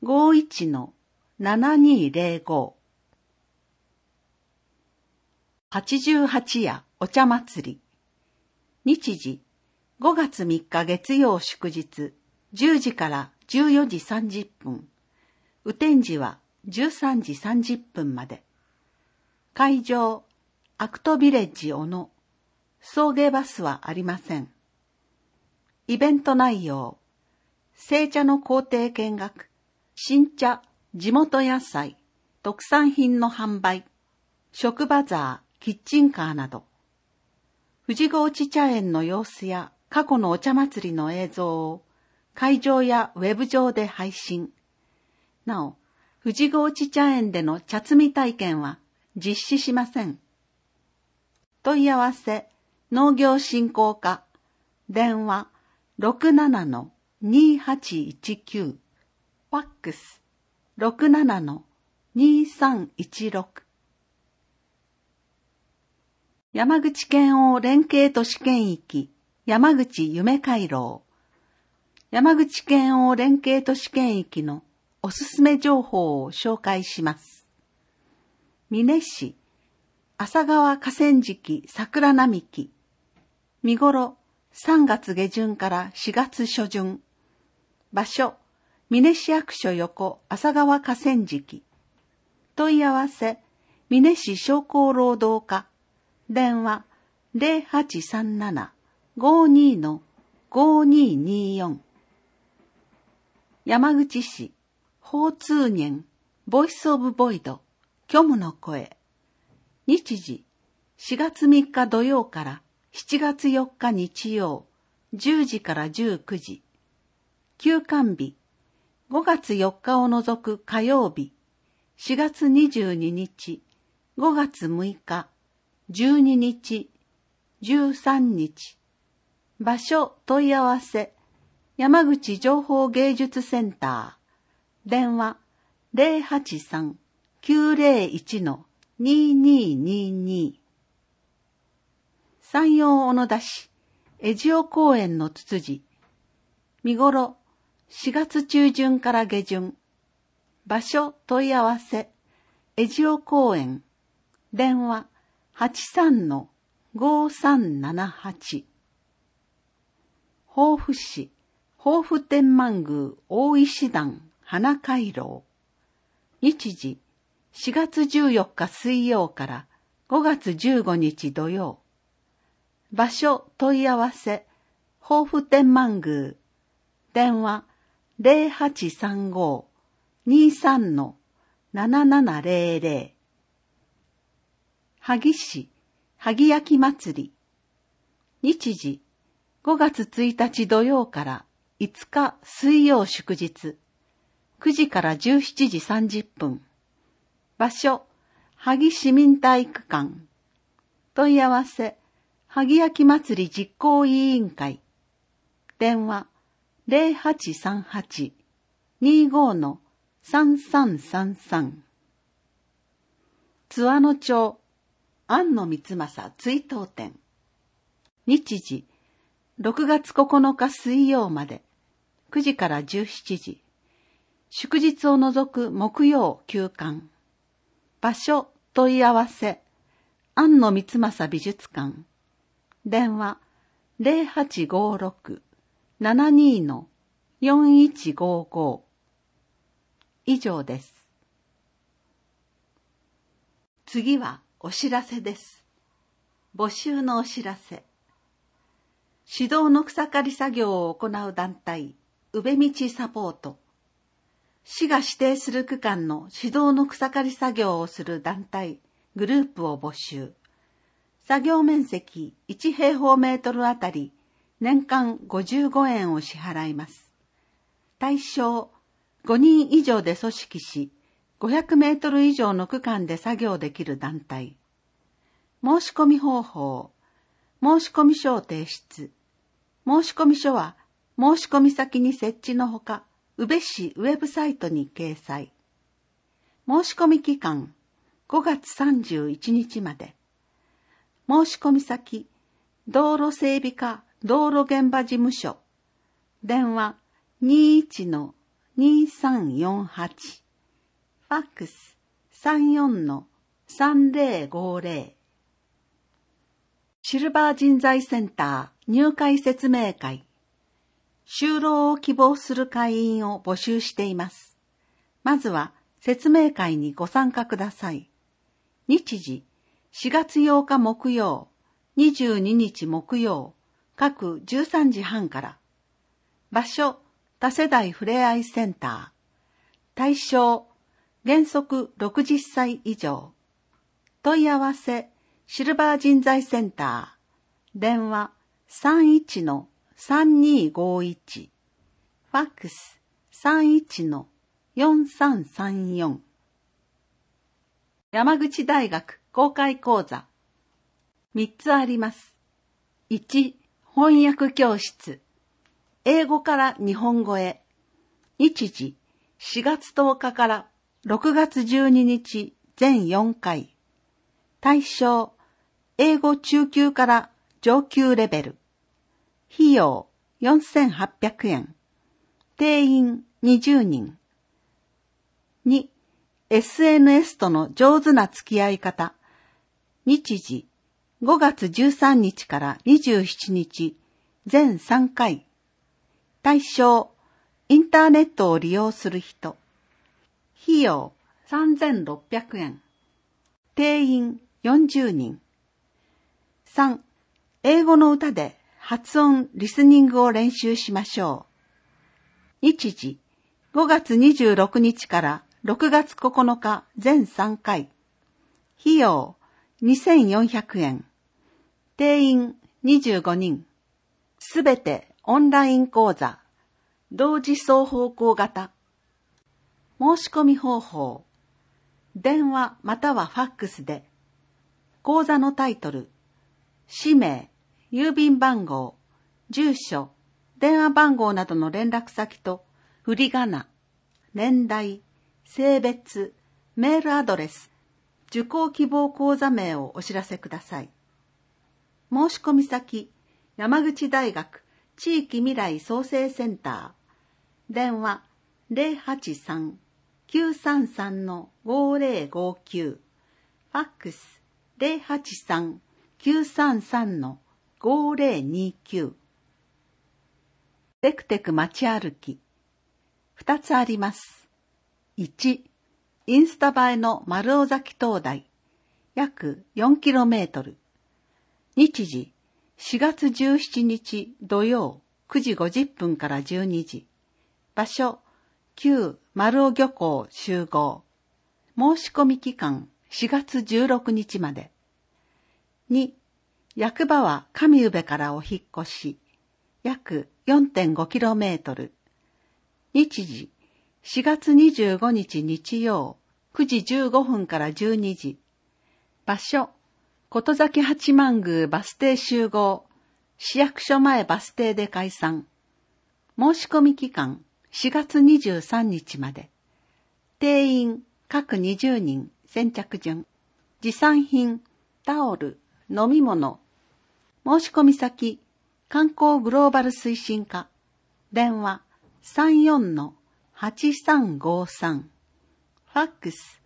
51-7205。88夜お茶祭り。日時、5月3日月曜祝日、10時から14時30分。雨天時は13時30分まで。会場、アクトビレッジ小野。送迎バスはありません。イベント内容、製茶の工程見学、新茶、地元野菜、特産品の販売、食バザー、キッチンカーなど。富士河内茶園の様子や過去のお茶祭りの映像を会場やウェブ上で配信。なお、富士河内茶園での茶摘み体験は実施しません。問い合わせ、農業振興課、電話 67-2819、ファックス 67-2316。山口県央連携都市圏域山口夢回廊。山口県央連携都市圏域のおすすめ情報を紹介します。美祢市、朝川河川敷桜並木。見頃3月下旬から4月初旬。場所、美祢市役所横朝川河川敷。問い合わせ、美祢市商工労働課。電話 0837-52-5224。山口市、法通年、ボイスオブボイド、虚無の声。日時、4月3日土曜から7月4日日曜、10時から19時。休館日、5月4日を除く火曜日、4月22日、5月6日、12日、13日。場所問い合わせ、山口情報芸術センター。電話 083-901-2222。山陽小野田市、江塩公園のツツジ。見頃、4月中旬から下旬。場所問い合わせ、江塩公園。電話83-5378。防府市、防府天満宮大石段花回廊。日時、4月14日水曜から5月15日土曜。場所問い合わせ、防府天満宮。電話0835-23-7700。萩市、萩焼き祭り。日時、5月1日土曜から5日水曜祝日。9時から17時30分。場所、萩市民体育館。問い合わせ、萩焼き祭り実行委員会。電話、0838-25-3333。津和野町、庵野光政追悼展。日時、6月9日水曜まで、9時から17時。祝日を除く木曜休館。場所問い合わせ、庵野光政美術館。電話0856-72-4155。以上です。次はお知らせです。募集のお知らせ。指導の草刈り作業を行う団体、うべみちサポート。市が指定する区間の指導の草刈り作業をする団体、グループを募集。作業面積1平方メートルあたり年間55円を支払います。対象、5人以上で組織し、500メートル以上の区間で作業できる団体。申し込み方法、申し込み書を提出。申し込み書は申し込み先に設置のほか、宇部市ウェブサイトに掲載。申し込み期間、5月31日まで。申し込み先、道路整備課道路現場事務所。電話21-2348。ファックス 34-3050。シルバー人材センター入会説明会。就労を希望する会員を募集しています。まずは説明会にご参加ください。日時、4月8日木曜、22日木曜、各13時半から。場所、多世代ふれあいセンター。対象、原則60歳以上。問い合わせ、シルバー人材センター。電話 3251、ファックス 31-4334。山口大学公開講座。3つあります。1、翻訳教室。英語から日本語へ。日時、4月10日から6月12日全4回。対象、英語中級から上級レベル。費用、4800円。定員20人。2、SNS との上手な付き合い方。日時、5月13日から27日、全3回。対象、インターネットを利用する人。費用、3600円。定員40人。3、英語の歌で発音・リスニングを練習しましょう。日時、5月26日から6月9日全3回。費用、2400円。定員25人。すべてオンライン講座。同時双方向型。申し込み方法。電話またはファックスで。講座のタイトル、氏名、郵便番号、住所、電話番号などの連絡先と、振り仮名、年代、性別、メールアドレス、受講希望講座名をお知らせください。申し込み先、山口大学地域未来創生センター。電話083-933-5059。ファックス083-933-5029。テクテク街歩き。2つあります。1、インスタ映えの丸尾崎灯台。約 4km。日時、4月17日土曜9時50分から12時。場所、旧丸尾漁港集合。申し込み期間4月16日まで。2、役場は上宇部からお引越し。約 4.5km。日時、4月25日日曜9時15分から12時。場所、琴崎八幡宮バス停集合。市役所前バス停で解散。申し込み期間4月23日まで。定員各20人先着順。持参品、タオル、飲み物。申し込み先、観光グローバル推進課。電話34-8353。ファックス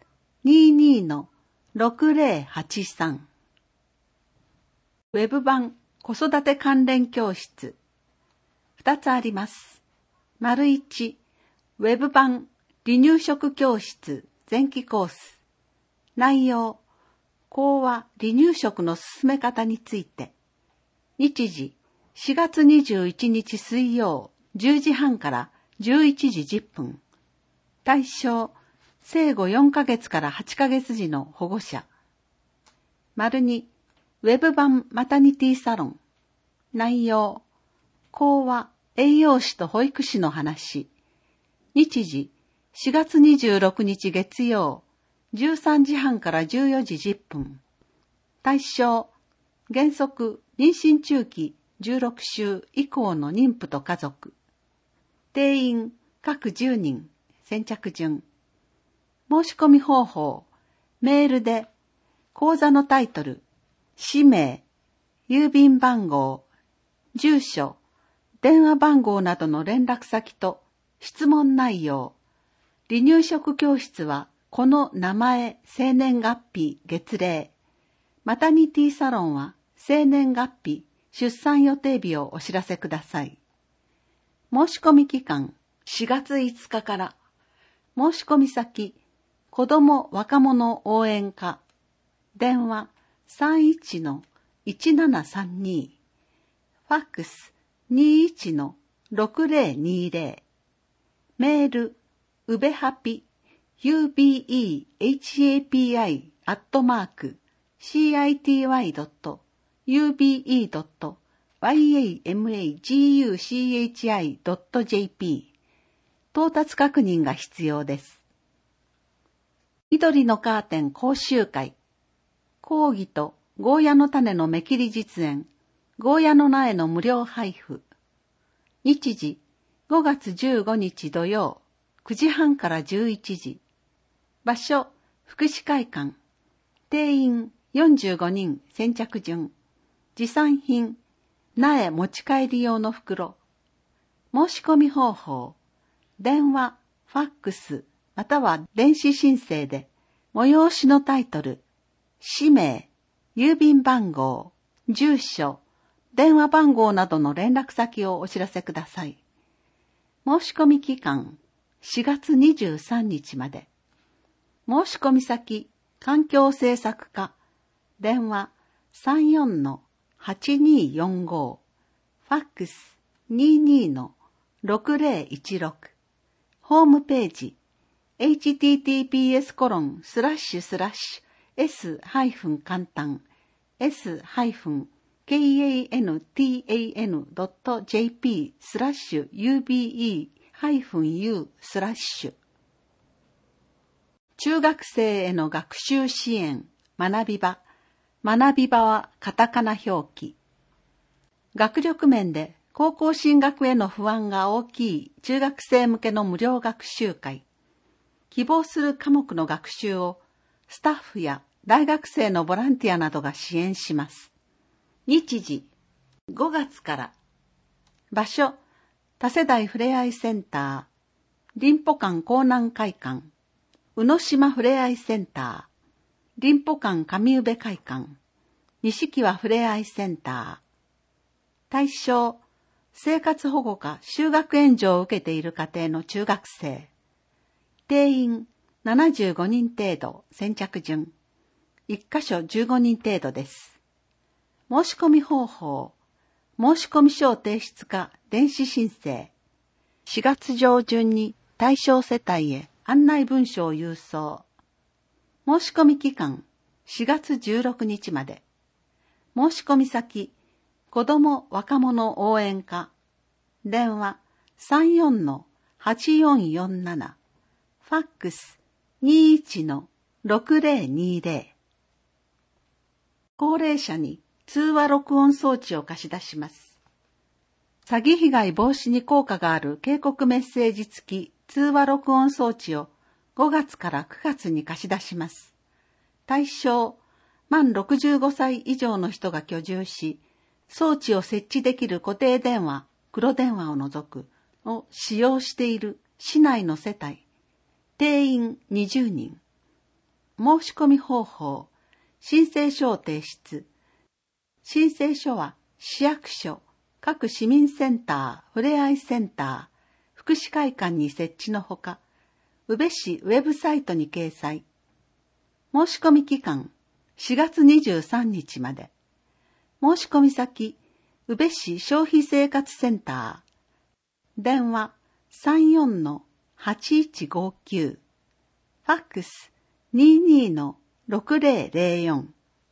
22-6083。ウェブ版子育て関連教室。2つあります。丸1、ウェブ版離乳食教室前期コース。内容、講話離乳食の進め方について。日時、4月21日水曜10時半から11時10分。対象、生後4ヶ月から8ヶ月時の保護者。丸2、ウェブ版マタニティサロン。内容、講話、栄養士と保育士の話。日時、4月26日月曜、13時半から14時10分。対象、原則、妊娠中期16週以降の妊婦と家族。定員、各10人、先着順。申し込み方法、メールで、講座のタイトル、氏名、郵便番号、住所、電話番号などの連絡先と質問内容。離乳食教室はこの名前、生年月日、月齢。マタニティサロンは生年月日、出産予定日をお知らせください。申し込み期間4月5日から。申し込み先、子ども若者応援課。電話31-1732。ファックス21-6020。メール、うべはぴ、ubehapi@city.ube.or.jp yamaguchi.jp 到達確認が必要です。緑のカーテン講習会、講義とゴーヤの種の芽切り実演、ゴーヤの苗の無料配布。日時、5月15日土曜、9時半から11時。場所、福祉会館。定員45人先着順。持参品、苗持ち帰り用の袋。申し込み方法、電話、ファックス、または電子申請で、催しのタイトル、氏名、郵便番号、住所、電話番号などの連絡先をお知らせください。申し込み期間、4月23日まで。申し込み先、環境政策課、電話 34-8245、ファックス 22-6016、ホームページ、https://s-kantan.jp/ube-u/ 中学生への学習支援、学び場。学び場はカタカナ表記。学力面で高校進学への不安が大きい中学生向けの無料学習会。希望する科目の学習をスタッフや大学生のボランティアなどが支援します。日時、5月から。場所、多世代ふれあいセンター、林保館江南会館、宇野島ふれあいセンター、林保館上宇部会館、西木和ふれあいセンター。対象、生活保護か就学援助を受けている家庭の中学生。定員75人程度先着順。1箇所15人程度です。申し込み方法、申し込み書を提出か電子申請。4月上旬に対象世帯へ案内文書を郵送。申し込み期間、4月16日まで。申し込み先、子ども若者応援課。電話 34-8447。ファックス 21-6020。高齢者に通話録音装置を貸し出します。詐欺被害防止に効果がある警告メッセージ付き通話録音装置を5月から9月に貸し出します。対象、満65歳以上の人が居住し、装置を設置できる固定電話、黒電話を除くを使用している市内の世帯。定員20人。申し込み方法、申請書を提出。申請書は市役所、各市民センター、ふれあいセンター、福祉会館に設置のほか、宇部市ウェブサイトに掲載。申し込み期間、4月23日まで。申し込み先、宇部市消費生活センター。電話 34-8159。ファックス 22-6004。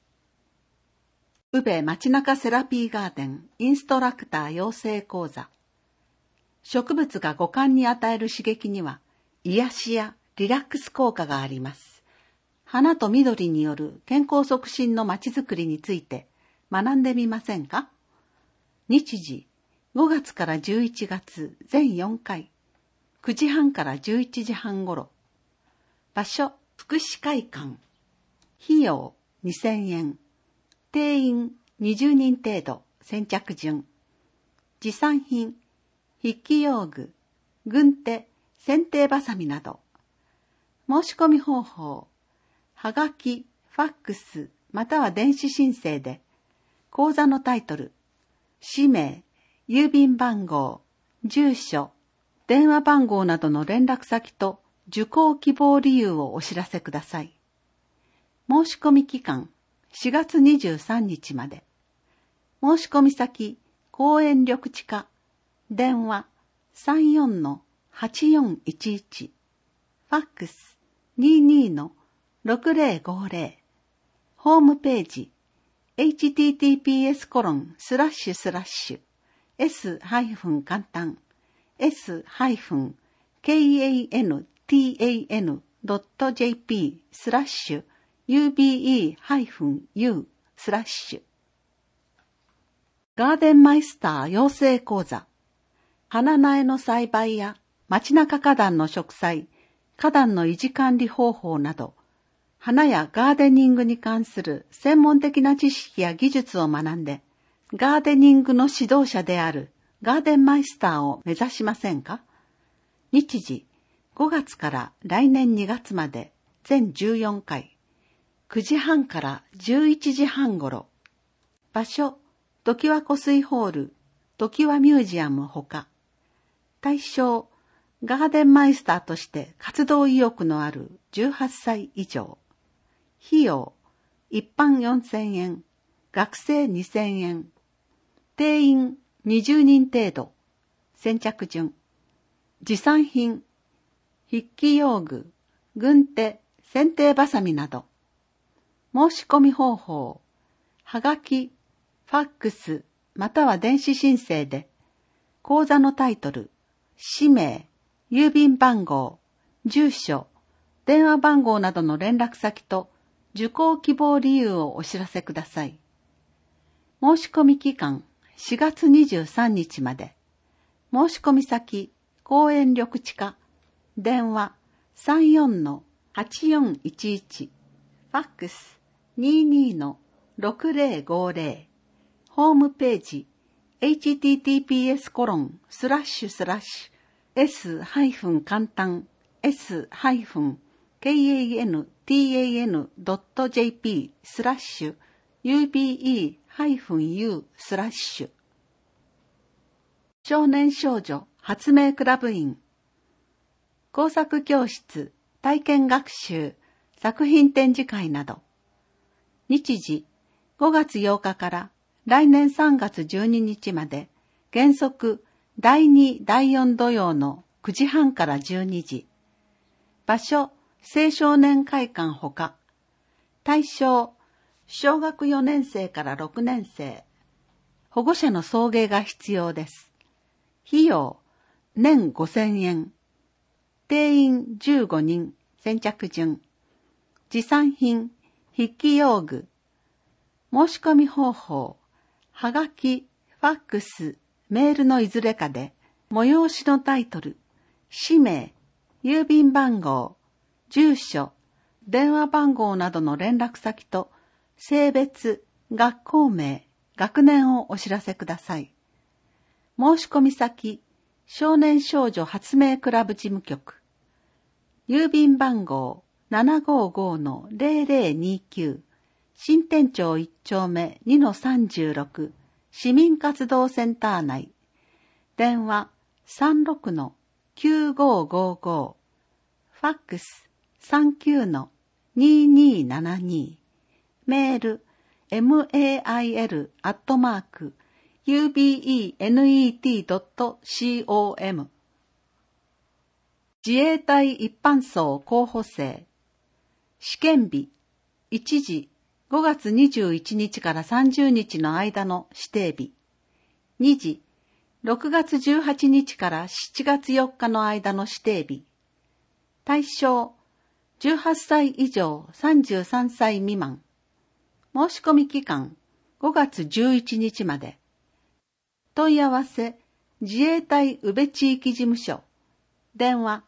宇部街中セラピーガーデンインストラクター養成講座。植物が五感に与える刺激には癒しやリラックス効果があります。花と緑による健康促進のまちづくりについて学んでみませんか？日時、5月から11月全4回、9時半から11時半ごろ。場所、福祉会館。費用、2000円。定員、20人程度、先着順。持参品、筆記用具、軍手、剪定バサミなど。申し込み方法、はがき、ファックス、または電子申請で、講座のタイトル、氏名、郵便番号、住所、電話番号などの連絡先と受講希望理由をお知らせください。申し込み期間、4月23日まで。申し込み先、公園緑地課、電話 34-8411、ファックス 22-6050、ホームページ https://s-kantan.ube-u/. ガーデンマイスター養成講座。花苗の栽培や街中花壇の植栽、花壇の維持管理方法など、花やガーデニングに関する専門的な知識や技術を学んで、ガーデニングの指導者であるガーデンマイスターを目指しませんか？日時5月から来年2月まで全14回、9時半から11時半頃。場所、常盤湖水ホール、常盤ミュージアムほか。対象、ガーデンマイスターとして活動意欲のある18歳以上。費用、一般4000円、学生2000円。定員20人程度。先着順。持参品、筆記用具、軍手、剪定バサミなど。申し込み方法、はがき、ファックス、または電子申請で、講座のタイトル、氏名、郵便番号、住所、電話番号などの連絡先と受講希望理由をお知らせください。申し込み期間4月23日まで。申し込み先、公園緑地課、電話 34-8411、ファックス 22-6050、ホームページ https://s-kantan.jp/ube-u/ 少年少女発明クラブ員、工作教室、体験学習、作品展示会など。日時5月8日から来年3月12日まで、原則第2、第4土曜の9時半から12時。場所、青少年会館ほか。対象、小学4年生から6年生。保護者の送迎が必要です。費用、年5000円。定員15人、先着順。持参品、筆記用具。申し込み方法、はがき、ファックス、メールのいずれかで、催しのタイトル、氏名、郵便番号、住所、電話番号などの連絡先と、性別、学校名、学年をお知らせください。申し込み先、少年少女発明クラブ事務局。郵便番号 755-0029、新店町1丁目 2-36、市民活動センター内。電話 36-9555。ファックス 39-2272。メール mail@ubenet.com。 自衛隊一般層候補生。試験日1時5月21日から30日の間の指定日。2時6月18日から7月4日の間の指定日。対象18歳以上33歳未満。申し込み期間5月11日まで。問い合わせ自衛隊宇部地域事務所。電話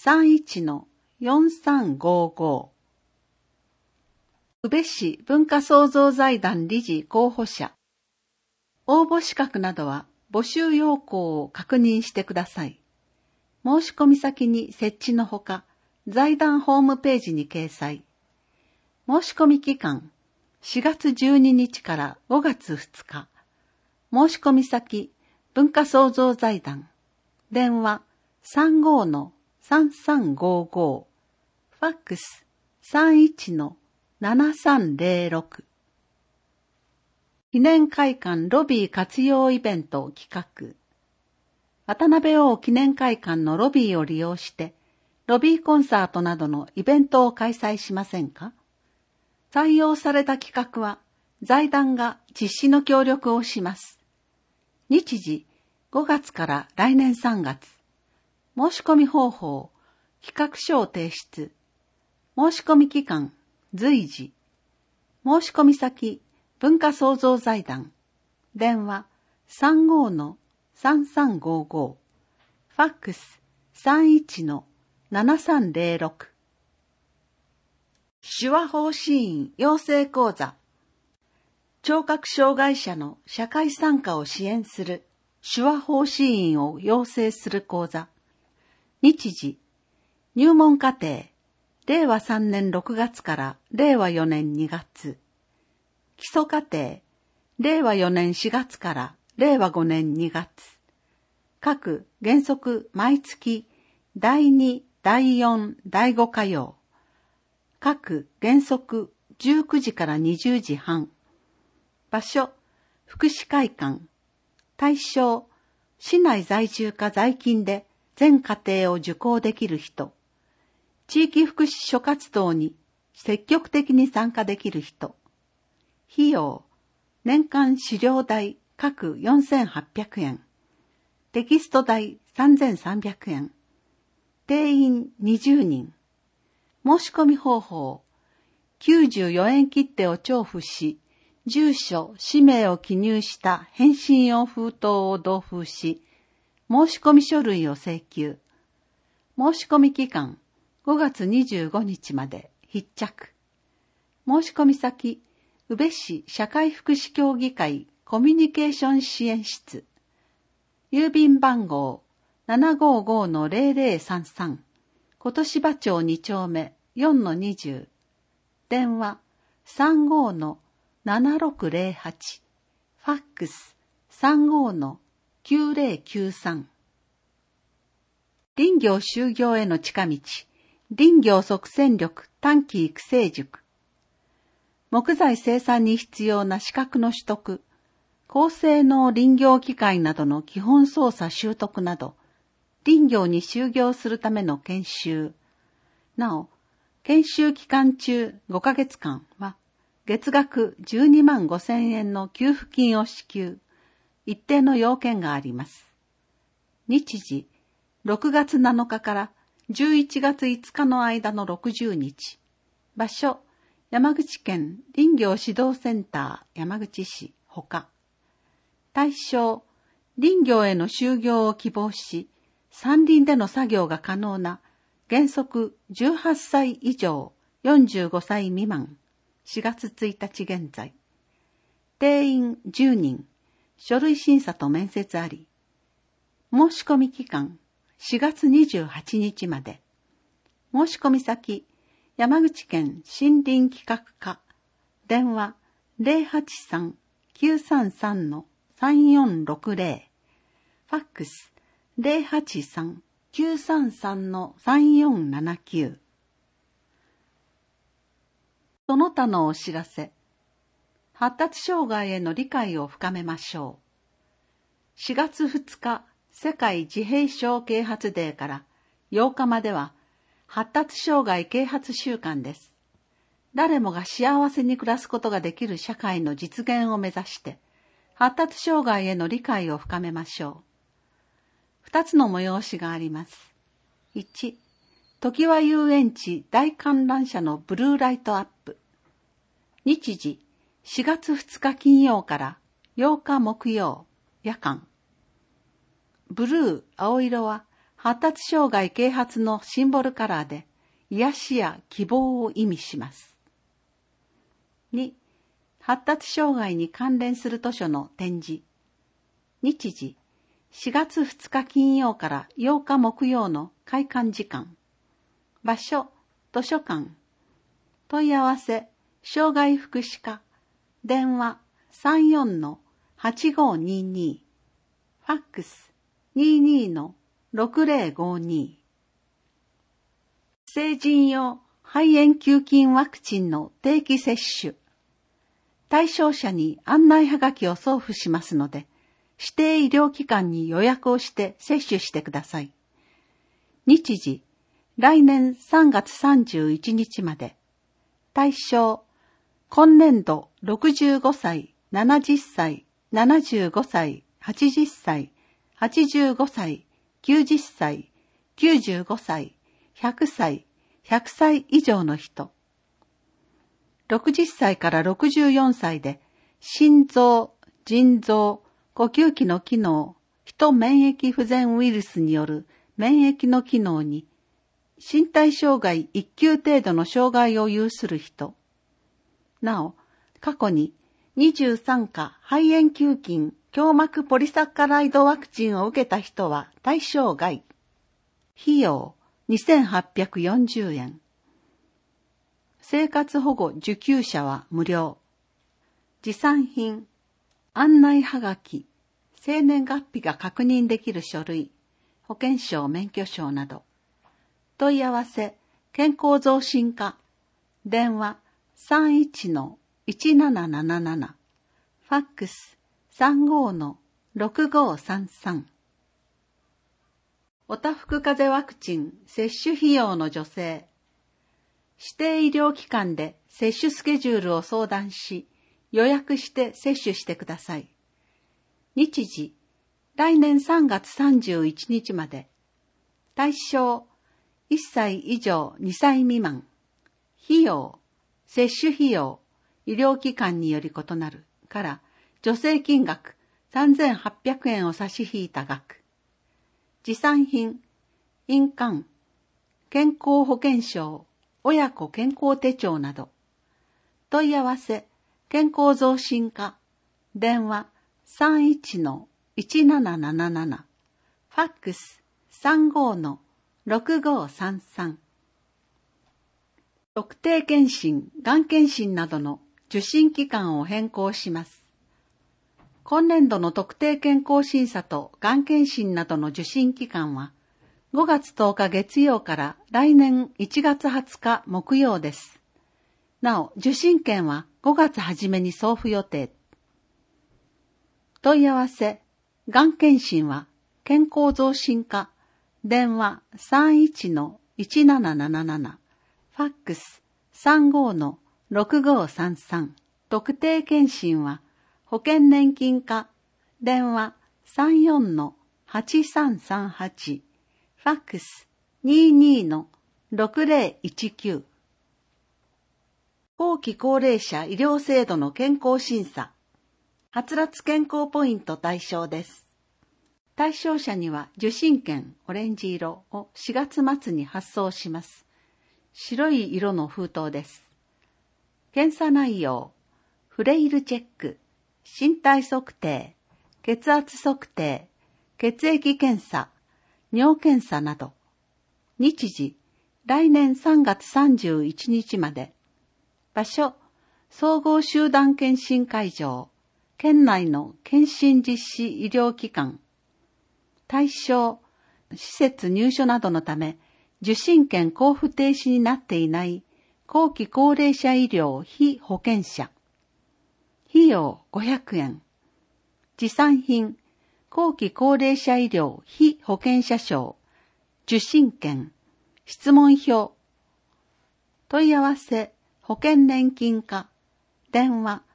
31-4355。宇部市文化創造財団理事候補者。応募資格などは募集要項を確認してください。申し込み先に設置のほか、財団ホームページに掲載。申し込み期間4月12日から5月2日。申し込み先文化創造財団。電話 35-3355。ファックス 31-7306。記念会館ロビー活用イベントを企画。渡辺王記念会館のロビーを利用して、ロビーコンサートなどのイベントを開催しませんか？採用された企画は、 財団が実施の協力をします。日時5月から来年3月。申し込み方法、企画書を提出。申し込み期間、随時。申し込み先、文化創造財団。電話、35-3355。ファックス、31-7306。手話法支援養成講座。聴覚障害者の社会参加を支援する手話法支援を養成する講座。日時、入門課程、令和3年6月から令和4年2月。基礎課程、令和4年4月から令和5年2月。各原則毎月第2、第4、第5火曜。各原則19時から20時半。場所、福祉会館。対象、市内在住か在勤で全課程を受講できる人。地域福祉諸活動に積極的に参加できる人。費用、年間資料代各4800円。テキスト代3300円。定員20人。申し込み方法、94円切手を徴付し、住所、氏名を記入した返信用封筒を同封し、申し込み書類を請求。申し込み期間、5月25日まで必着。申し込み先、宇部市社会福祉協議会コミュニケーション支援室。郵便番号 755-0033。琴芝町2丁目 4-20。電話 35-7608。ファックス 35-9093。林業就業への近道、林業即戦力短期育成塾。木材生産に必要な資格の取得、高性能林業機械などの基本操作習得など、林業に就業するための研修。なお、研修期間中5ヶ月間は、月額12万5,000円の給付金を支給、一定の要件があります。日時、6月7日から11月5日の間の60日。場所、山口県林業指導センター山口市ほか。対象、林業への就業を希望し、山林での作業が可能な原則18歳以上45歳未満。4月1日現在。定員10人。書類審査と面接あり。申し込み期間4月28日まで。申し込み先、山口県森林企画課。電話 083-933-3460。ファックス 083-933-3479。その他のお知らせ。発達障害への理解を深めましょう。4月2日、世界自閉症啓発デーから8日までは、発達障害啓発週間です。誰もが幸せに暮らすことができる社会の実現を目指して、発達障害への理解を深めましょう。2つの催しがあります。1、常盤遊園地大観覧車のブルーライトアップ。日時、4月2日金曜から8日木曜、夜間。ブルー、青色は発達障害啓発のシンボルカラーで、癒しや希望を意味します。2、発達障害に関連する図書の展示。日時、4月2日金曜から8日木曜の開館時間。場所、図書館。問い合わせ、障害福祉課。電話、34-8522。ファックス、22-6052。成人用肺炎球菌ワクチンの定期接種。対象者に案内はがきを送付しますので、指定医療機関に予約をして接種してください。日時、来年3月31日まで。対象、 今年度65歳、70歳、75歳、80歳、85歳、90歳、95歳、100歳、100歳以上の人。60歳から64歳で、心臓、腎臓、呼吸器の機能、人免疫不全ウイルスによる免疫の機能に、身体障害1級程度の障害を有する人。なお、過去に23価肺炎球菌胸膜ポリサッカライドワクチンを受けた人は対象外。費用2840円。生活保護受給者は無料。持参品、案内はがき、生年月日が確認できる書類、保険証、免許証など。問い合わせ、健康増進課、電話31-1777、ファックス35-6533。おたふく風邪ワクチン接種費用の助成。指定医療機関で接種スケジュールを相談し、予約して接種してください。日時、来年3月31日まで。対象、1歳以上2歳未満。費用、接種費用、医療機関により異なるから助成金額3800円を差し引いた額。持参品、印鑑、健康保険証、親子健康手帳など。問い合わせ、健康増進課、電話31-1777、ファックス35-6533。特定健診、がん検診などの受診期間を変更します。今年度の特定健康審査とがん検診などの受診期間は5月10日月曜から来年1月20日木曜です。なお、受診券は5月初めに送付予定。問い合わせ、がん検診は健康増進課、電話31-1777、ファックス35-6533。特定健診は保険年金課、電話34-8338、ファックス22-6019。後期高齢者医療制度の健康審査、はつらつ健康ポイント対象です。対象者には受診券オレンジ色を4月末に発送します。白い色の封筒です。検査内容、フレイルチェック、身体測定、血圧測定、血液検査、尿検査など。日時、来年3月31日まで。場所、総合集団検診会場、県内の検診実施医療機関。対象、施設入所などのため、受診券交付停止になっていない後期高齢者医療非保険者。費用500円。持参品、後期高齢者医療非保険者証、受診券、質問票。問い合わせ、保険年金課、電話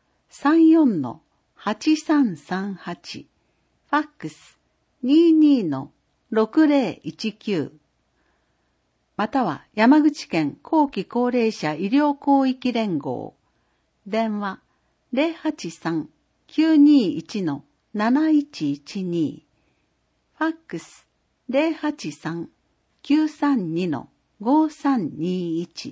34-8338、ファックス22-6019。または山口県後期高齢者医療広域連合、電話083-921-7112、ファックス083-932-5321。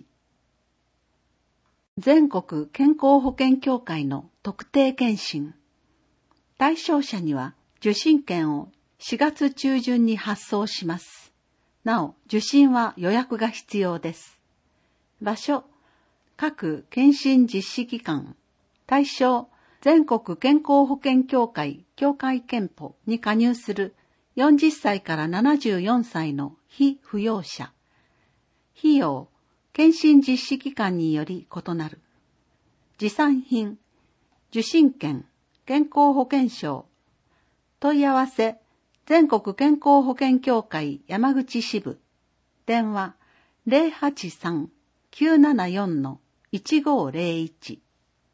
全国健康保険協会の特定健診。対象者には受診券を4月中旬に発送します。なお、受診は予約が必要です。場所、各検診実施機関。対象、全国健康保険協会協会憲法に加入する40歳から74歳の非扶養者。費用、検診実施機関により異なる。持参品、受診券、健康保険証。問い合わせ、全国健康保険協会山口支部。電話083-974-1501。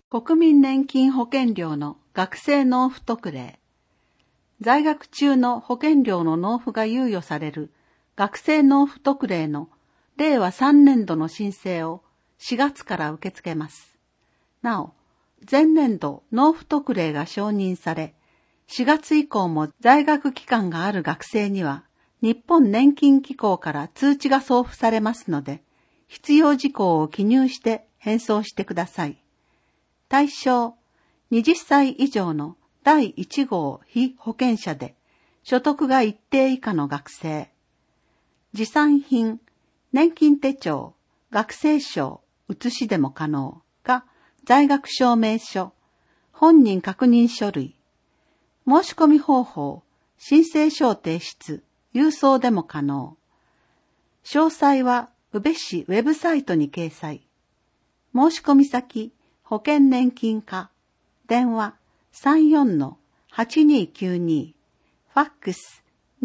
国民年金保険料の学生納付特例。在学中の保険料の納付が猶予される学生納付特例の令和3年度の申請を4月から受け付けます。なお、前年度納付特例が承認され、4月以降も在学期間がある学生には、日本年金機構から通知が送付されますので、必要事項を記入して返送してください。対象、20歳以上の第1号被保険者で、所得が一定以下の学生。持参品、年金手帳、学生証、写しでも可能が、在学証明書、本人確認書類、申し込み方法、申請書を提出、郵送でも可能。詳細は宇部市ウェブサイトに掲載。申し込み先、保険年金課、電話 34-8292、ファックス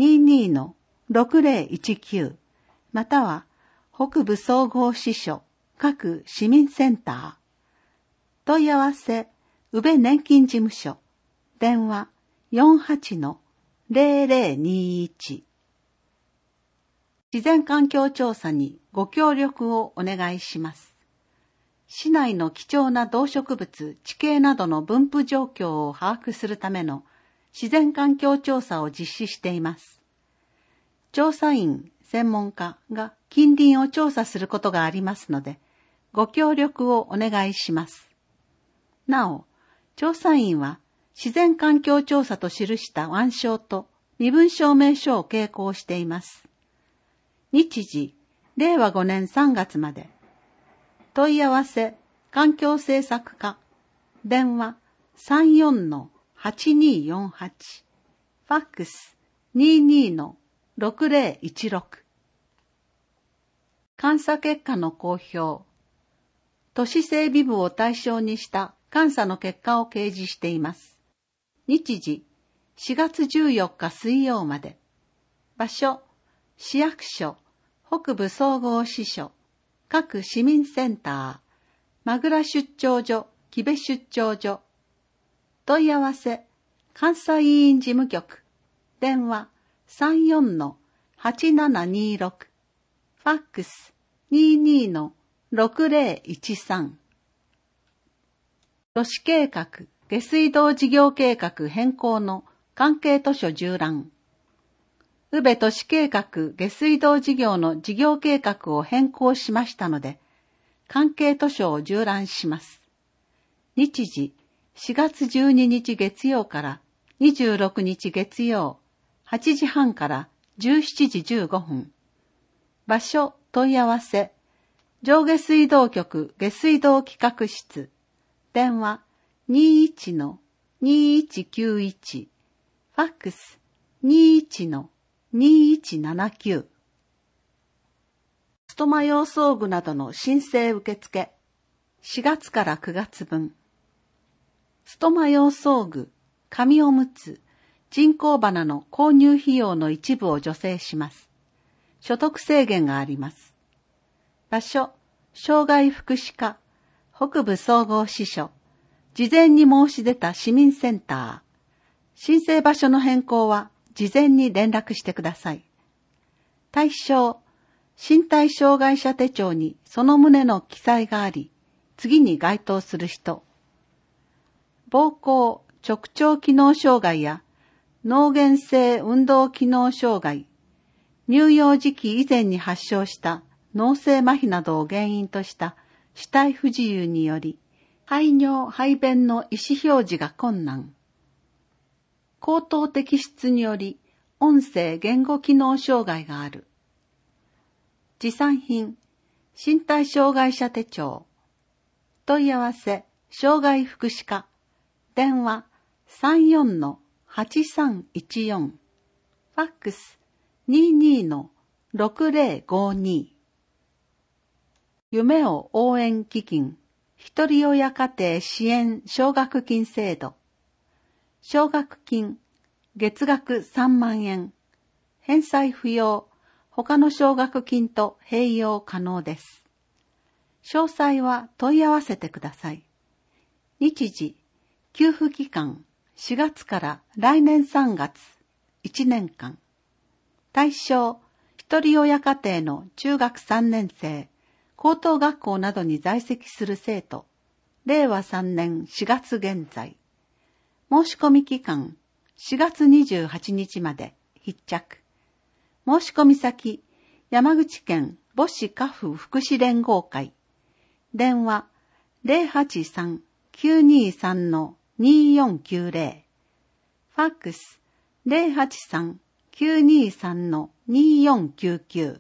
22-6019、または北部総合支所各市民センター。問い合わせ、宇部年金事務所、電話 48-0021。自然環境調査にご協力をお願いします。市内の貴重な動植物、地形などの分布状況を把握するための自然環境調査を実施しています。調査員、専門家が近隣を調査することがありますので、ご協力をお願いします。なお、調査員は自然環境調査と記した腕章と身分証明書を携行しています。日時、令和5年3月まで。問い合わせ、環境政策課、電話 34-8248、ファックス 22-6016。監査結果の公表。都市整備部を対象にした監査の結果を掲示しています。日時、4月14日水曜まで。場所、市役所、北部総合支所、各市民センター、名倉出張所、木部出張所。問い合わせ、監査委員事務局、電話 34-8726、ファックス 22-6013。都市計画、下水道事業計画変更の関係図書従覧。宇部都市計画下水道事業の事業計画を変更しましたので、関係図書を従覧します。日時、4月12日月曜から26日月曜、8時半から17時15分。場所、問い合わせ、上下水道局下水道企画室、電話 21-2191、ファックス 21-2179。ストマヨウソウ具などの申請受付、4月から9月分。ストマヨウソウ具、紙おむつ、人工花の購入費用の一部を助成します。所得制限があります。場所、障害福祉課、北部総合支所、事前に申し出た市民センター。申請場所の変更は事前に連絡してください。対象、身体障害者手帳にその旨の記載があり、次に該当する人。膀胱、直腸機能障害や脳原性運動機能障害、乳幼児期以前に発症した脳性麻痺などを原因とした肢体不自由により、排尿・排便の意思表示が困難。口頭摘出により音声言語機能障害がある。持参品、身体障害者手帳。問い合わせ、障害福祉課。電話 34-8314。ファックス 22-6052。夢を応援基金、ひとり親家庭支援奨学金制度。奨学金、月額3万円。返済不要、他の奨学金と併用可能です。詳細は問い合わせてください。 日時、給付期間4月から来年3月1年間。対象、一人親家庭の中学3年生、高等学校などに在籍する生徒、令和3年4月現在。申し込み期間、4月28日まで必着。申し込み先、山口県母子家父福祉連合会。電話、083-923-2490。ファックス、083-923-2499。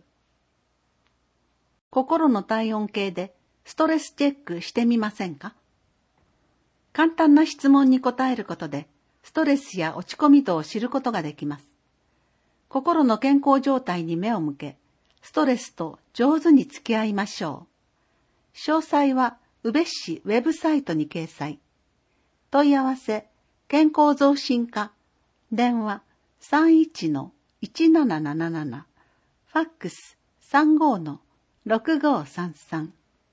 心の体温計でストレスチェックしてみませんか？簡単な質問に答えることで、ストレスや落ち込み度を知ることができます。心の健康状態に目を向け、ストレスと上手に付き合いましょう。詳細は宇部市ウェブサイトに掲載。問い合わせ、健康増進課、電話 31-1777、ファックス 35-6533。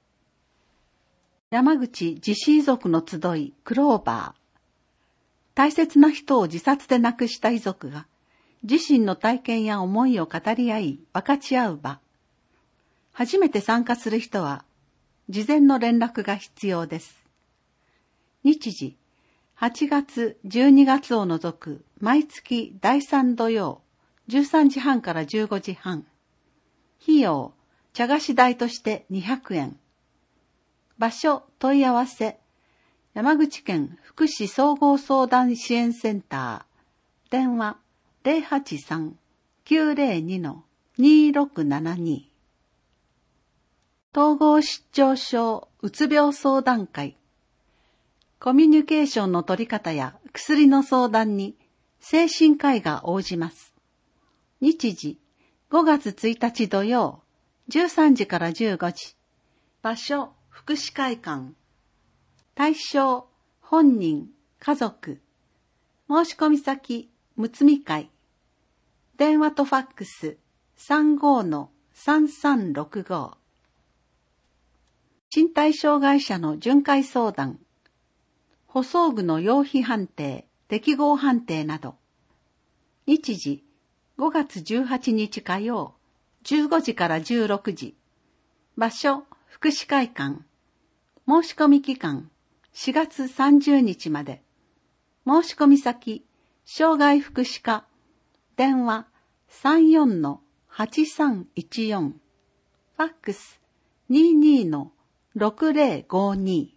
山口自死遺族の集いクローバー。大切な人を自殺で亡くした遺族が自身の体験や思いを語り合い分かち合う場。初めて参加する人は事前の連絡が必要です。日時、8月、12月を除く毎月第3土曜13時半から15時半。費用、茶菓子代として200円。場所問い合わせ、山口県福祉総合相談支援センター、電話 083-902-2672。統合失調症うつ病相談会。コミュニケーションの取り方や薬の相談に精神科医が応じます。日時、5月1日土曜、13時から15時。場所、福祉会館。対象、本人、家族。申し込み先、むつみ会。電話とファックス、35-3365。身体障害者の巡回相談。補装具の用費判定、適合判定など。日時、5月18日火曜、15時から16時。場所、福祉会館。申し込み期間、4月30日まで。申し込み先、障害福祉課。電話、34-8314。ファックス、22-6052。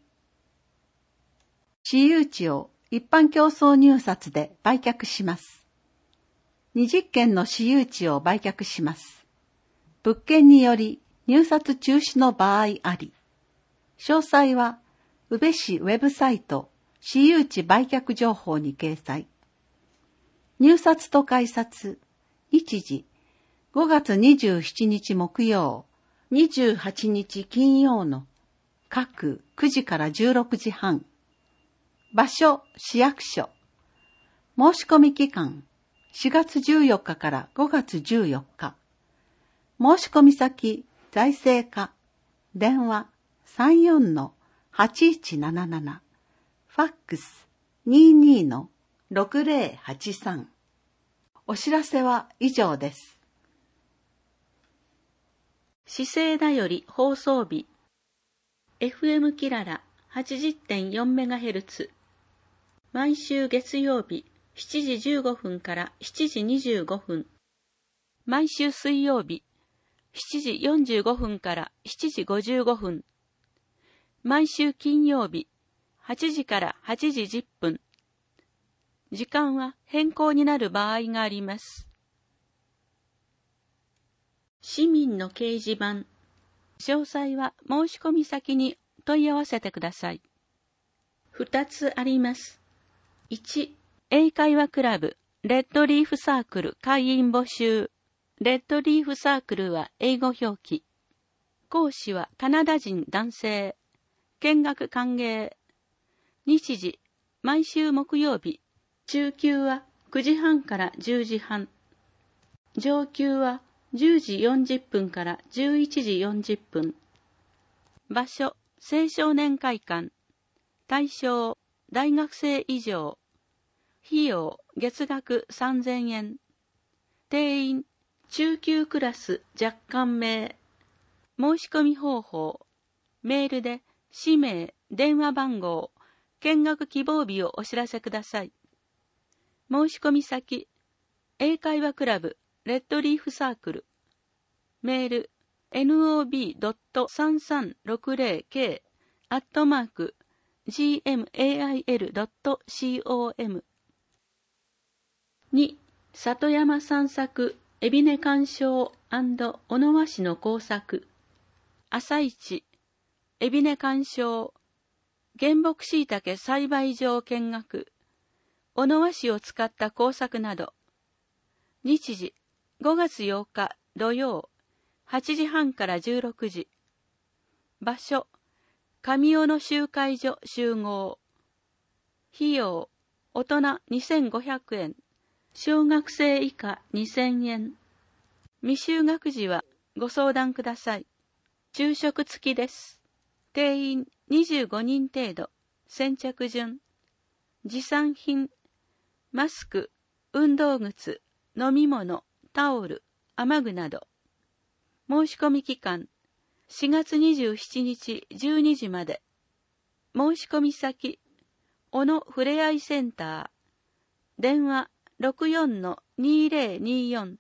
私有地を一般競争入札で売却します。20件の私有地を売却します。物件により入札中止の場合あり。詳細は宇部市ウェブサイト私有地売却情報に掲載。入札と改札、日時、5月27日木曜、28日金曜の各9時から16時半。場所、市役所。申し込み期間、4月14日から5月14日。申し込み先、財政課。電話、34-8177。ファックス、22-6083。お知らせは以上です。 市政だより放送日。FM キララ 80.4MHz。毎週月曜日7時15分から7時25分。毎週水曜日7時45分から7時55分。毎週金曜日8時から8時10分。時間は変更になる場合があります。市民の掲示板。詳細は申し込み先に問い合わせてください。2つあります。1、英会話クラブ、レッドリーフサークル会員募集。レッドリーフサークルは英語表記。講師はカナダ人男性。見学歓迎。日時、毎週木曜日。中級は9時半から10時半。上級は10時40分から11時40分。場所、青少年会館。 対象、大学生以上。費用、月額3000円。定員、中級クラス若干名。申し込み方法、メールで氏名、電話番号、見学希望日をお知らせください。申し込み先、英会話クラブ、レッドリーフサークル。メール、nob.360k@gmail.com。 2. 里山散策、海老根鑑賞&小野和紙の工作。朝一、海老根鑑賞、原木椎茸栽培場見学、小野和紙を使った工作など。日時、5月8日土曜、8時半から16時。場所、上小野集会所集合。費用、大人2500円。小学生以下2000円。未就学時はご相談ください。昼食付きです。定員25人程度。先着順。持参品、マスク、運動靴、飲み物、タオル、雨具など。申し込み期間、4月27日12時まで。申し込み先、小野ふれあいセンター。電話 64-2024。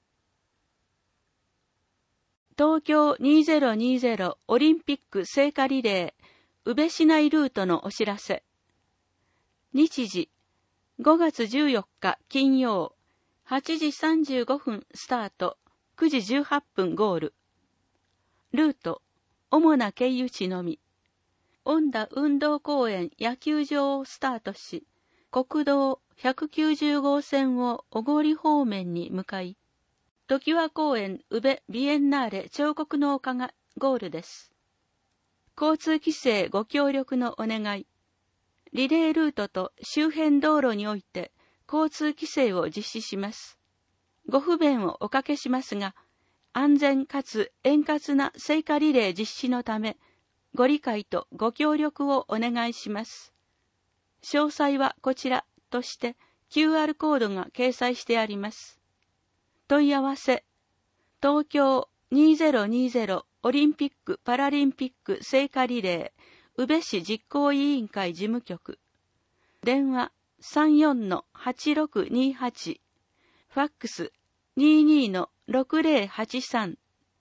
東京2020オリンピック聖火リレー宇部市内ルートのお知らせ。日時、5月14日金曜、8時35分スタート、9時18分ゴール。ルート、主な経由地のみ。恩田運動公園野球場をスタートし、国道190号線を小郡方面に向かい、常盤公園宇部ビエンナーレ彫刻の丘がゴールです。交通規制ご協力のお願い。リレールートと周辺道路において交通規制を実施します。ご不便をおかけしますが、安全かつ円滑な聖火リレー実施のため、ご理解とご協力をお願いします。詳細はこちらとして QR コードが掲載してあります。問い合わせ、東京2020オリンピック・パラリンピック聖火リレー宇部市実行委員会事務局。電話 34-8628。ファックス 22-6083。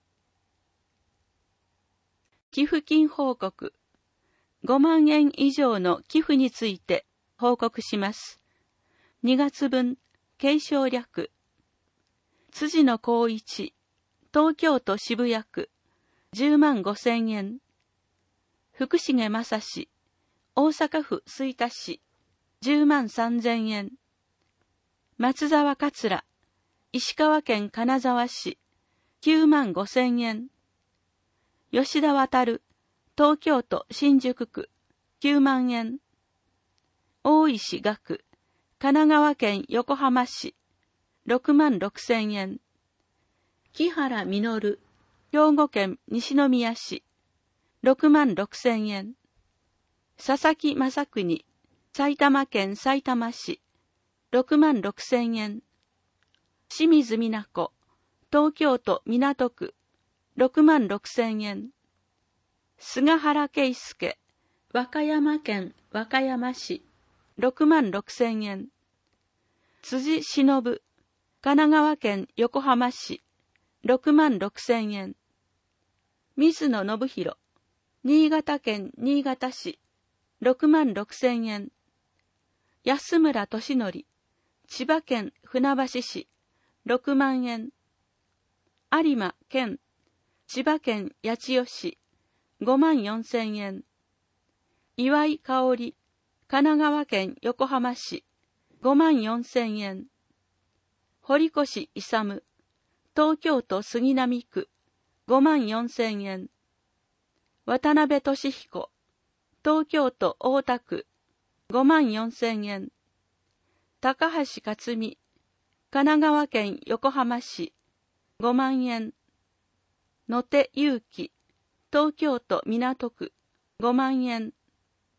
寄付金報告。5万円以上の寄付について報告します。2月分、継承略。辻野光一、東京都渋谷区、10万5,000円。福重正史、大阪府吹田市、10万3,000円。松沢桂、石川県金沢市、9万5,000円。吉田渡、東京都新宿区、9万円。大石学、神奈川県横浜市、6万6,000円。木原実、兵庫県西宮市、6万6,000円。佐々木正国、埼玉県さいたま市、6万6,000円。清水美奈子、東京都港区、6万6,000円。菅原圭介、和歌山県和歌山市、6万6,000円。辻忍、神奈川県横浜市、6万6,000円。水野信弘、新潟県新潟市、6万6,000円。安村俊則、千葉県船橋市、6万円。有馬健、千葉県八千代市、5万4,000円。岩井香織、神奈川県横浜市、5万4,000円。堀越勇、東京都杉並区、5万4,000円。渡辺俊彦、東京都大田区、5万4,000円。高橋克美、神奈川県横浜市、5万円。野手祐樹、東京都港区、5万円。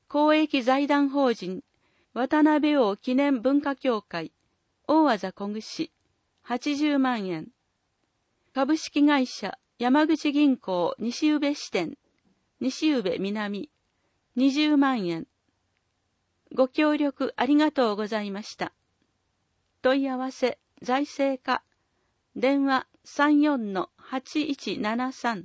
公益財団法人渡辺王記念文化協会大字小串80万円。株式会社山口銀行西宇部支店西宇部南20万円。ご協力ありがとうございました。問い合わせ財政課電話 34-8173。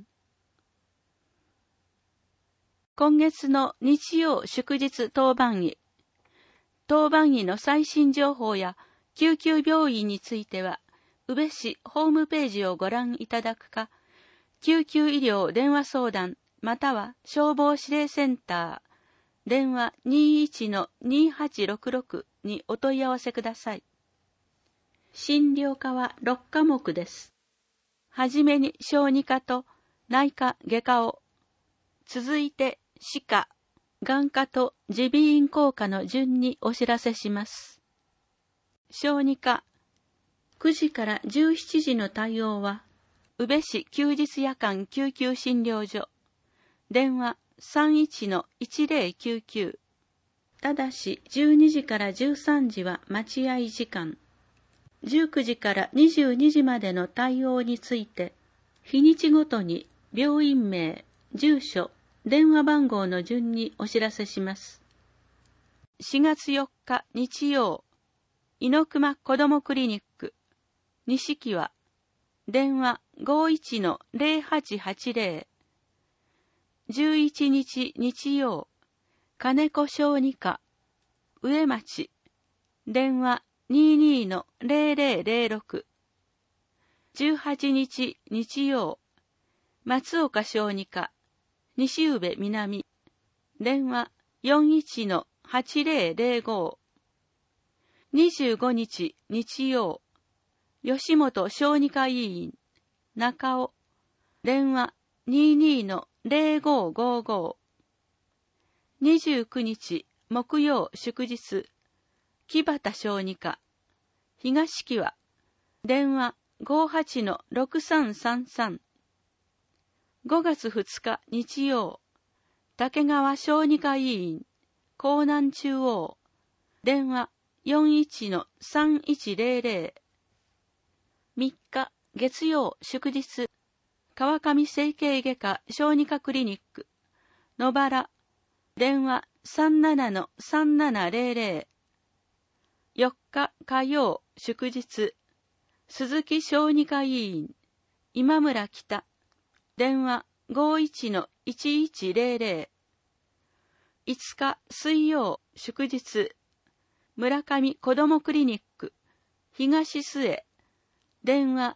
今月の日曜祝日当番医の最新情報や救急病院については宇部市ホームページをご覧いただくか、救急医療電話相談または消防指令センター電話 21-2866 にお問い合わせください。診療科は6科目です。はじめに小児科と内科外科を、続いて歯科、眼科と耳鼻咽喉科の順にお知らせします。小児科、9時から17時の対応は、宇部市休日夜間救急診療所、電話 31-1099。ただし12時から13時は待合時間。19時から22時までの対応について、日にちごとに病院名、住所、電話番号の順にお知らせします。4月4日日曜、猪熊子どもクリニック、西は電話 51-0880。11日日曜、金子小児科、上町、電話 22-0006。18日日曜、松岡小児科、西宇部南、電話 41-8005。25日日曜、吉本小児科医院、中尾、電話 22-0555。29日木曜祝日、木端小児科、東木は、電話 58-6333。5月2日日曜、竹川小児科医院、江南中央、電話 41-3100。3日月曜祝日、川上整形外科小児科クリニック、野原、電話 37-3700。4日火曜祝日、鈴木小児科医院、今村北、電話 51-1100。5日水曜祝日、村上子どもクリニック、東須江、電話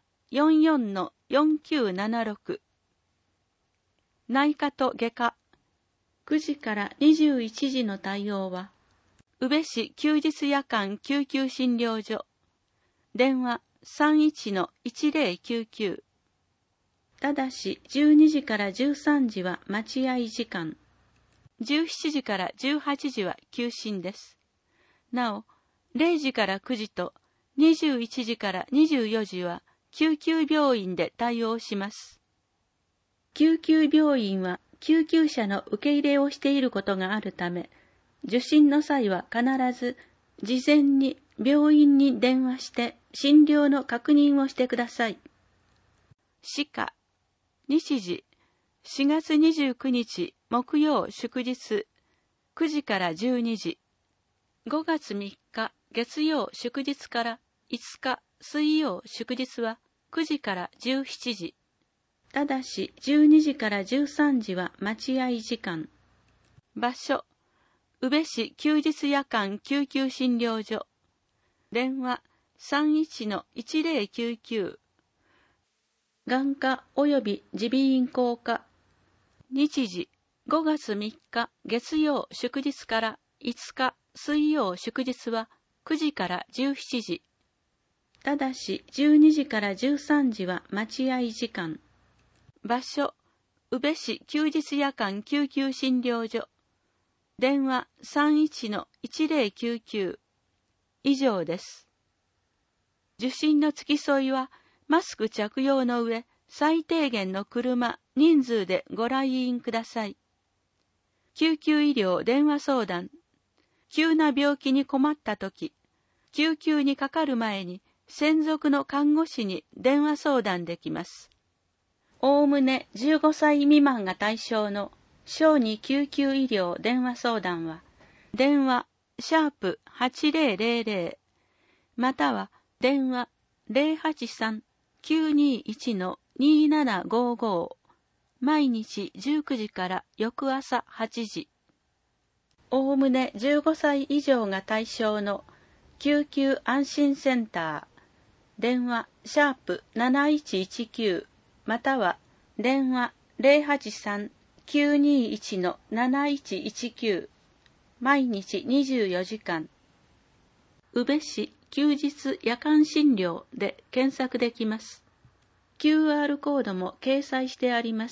44-4976。内科と外科、9時から21時の対応は、宇部市休日夜間救急診療所、電話 31-1099。ただし12時から13時は待合時間。17時から18時は休診です。なお、0時から9時と21時から24時は救急病院で対応します。救急病院は救急車の受け入れをしていることがあるため、受診の際は必ず事前に病院に電話して診療の確認をしてください。歯科、日時、4月29日木曜祝日、9時から12時。5月3日月曜祝日から5日水曜祝日は9時から17時。ただし12時から13時は待合時間。場所、宇部市休日夜間救急診療所、電話 31-1099。眼科及び耳鼻咽喉科、日時5月3日月曜祝日から5日水曜祝日は9時から17時。ただし12時から13時は待合時間。場所、宇部市休日夜間救急診療所、電話 31-1099。以上です。受診の付き添いはマスク着用の上、最低限の車、人数でご来院ください。 救急医療電話相談。急な病気に困ったとき、救急にかかる前に専属の看護師に電話相談できます。おおむね15歳未満が対象の小児救急医療電話相談は、電話#8000または電話083-921-2755毎日19時から翌朝8時。おおむね15歳以上が対象の救急安心センター、電話#7119または電話083-921-7119毎日24時間。宇部市休日夜間診療で検索できます。QR コードも掲載してあります。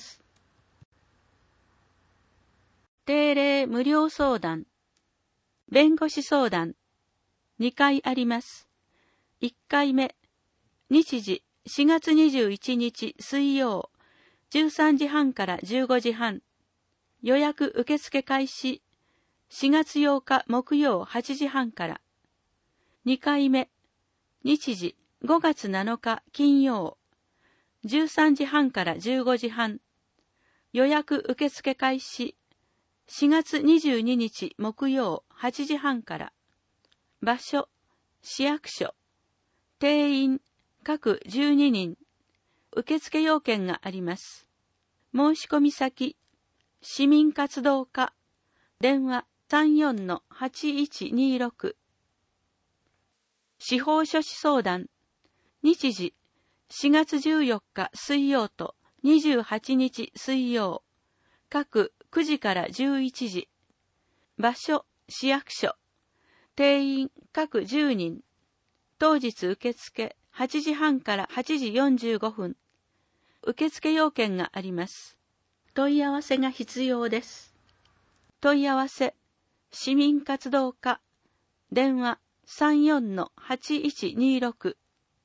定例無料相談。弁護士相談。2回あります。1回目。日時4月21日水曜、13時半から15時半。予約受付開始。4月8日木曜8時半から。2回目。日時5月7日金曜、13時半から15時半。予約受付開始。4月22日木曜8時半から。場所、市役所。定員、各12人。受付要件があります。申し込み先、市民活動課。電話34-8126。司法書士相談。日時、4月14日水曜と28日水曜。各9時から11時。場所、市役所。定員、各10人。当日受付、8時半から8時45分。受付要件があります。問い合わせが必要です。問い合わせ、市民活動課。電話、34-8126。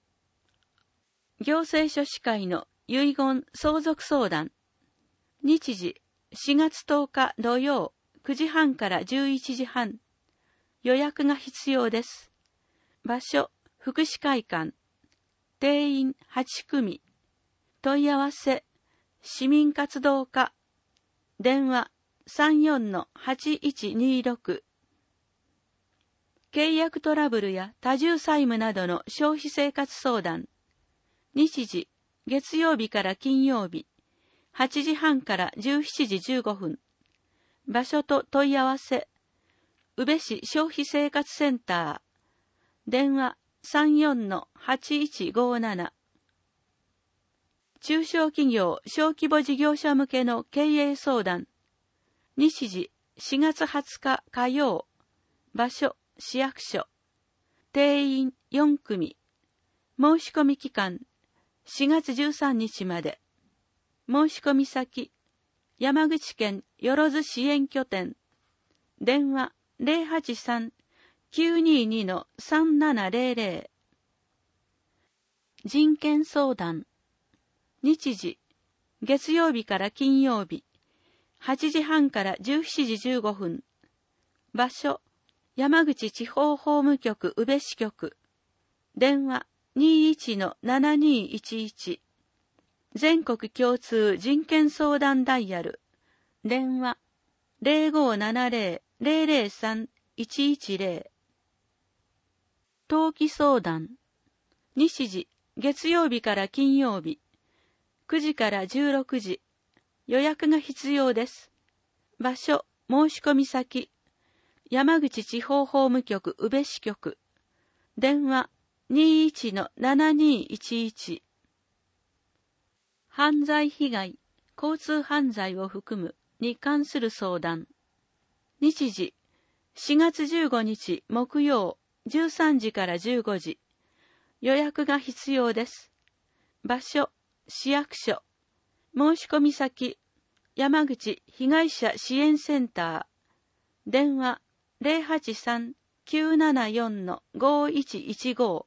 行政書士会の遺言相続相談。日時、4月10日土曜、9時半から11時半。予約が必要です。場所、福祉会館。定員8組。問い合わせ、市民活動課。電話、34-8126。契約トラブルや多重債務などの消費生活相談。日時、月曜日から金曜日、8時半から17時15分。場所と問い合わせ、宇部市消費生活センター。電話34-8157。中小企業小規模事業者向けの経営相談。日時、4月20日火曜。場所、市役所。定員4組。申し込み期間、4月13日まで。申し込み先、山口県よろず支援拠点。電話083-922-3700。人権相談。日時、月曜日から金曜日、8時半から17時15分。場所、山口地方法務局宇部支局。電話21-7211。全国共通人権相談ダイヤル。電話0570-003-110。登記相談。日時、月曜日から金曜日、9時から16時。予約が必要です。場所、申し込み先、山口地方法務局宇部支局。電話21-7211。犯罪被害、交通犯罪を含むに関する相談。日時、4月15日木曜13時から15時。予約が必要です。場所、市役所。申し込み先、山口被害者支援センター。電話083-974-5115。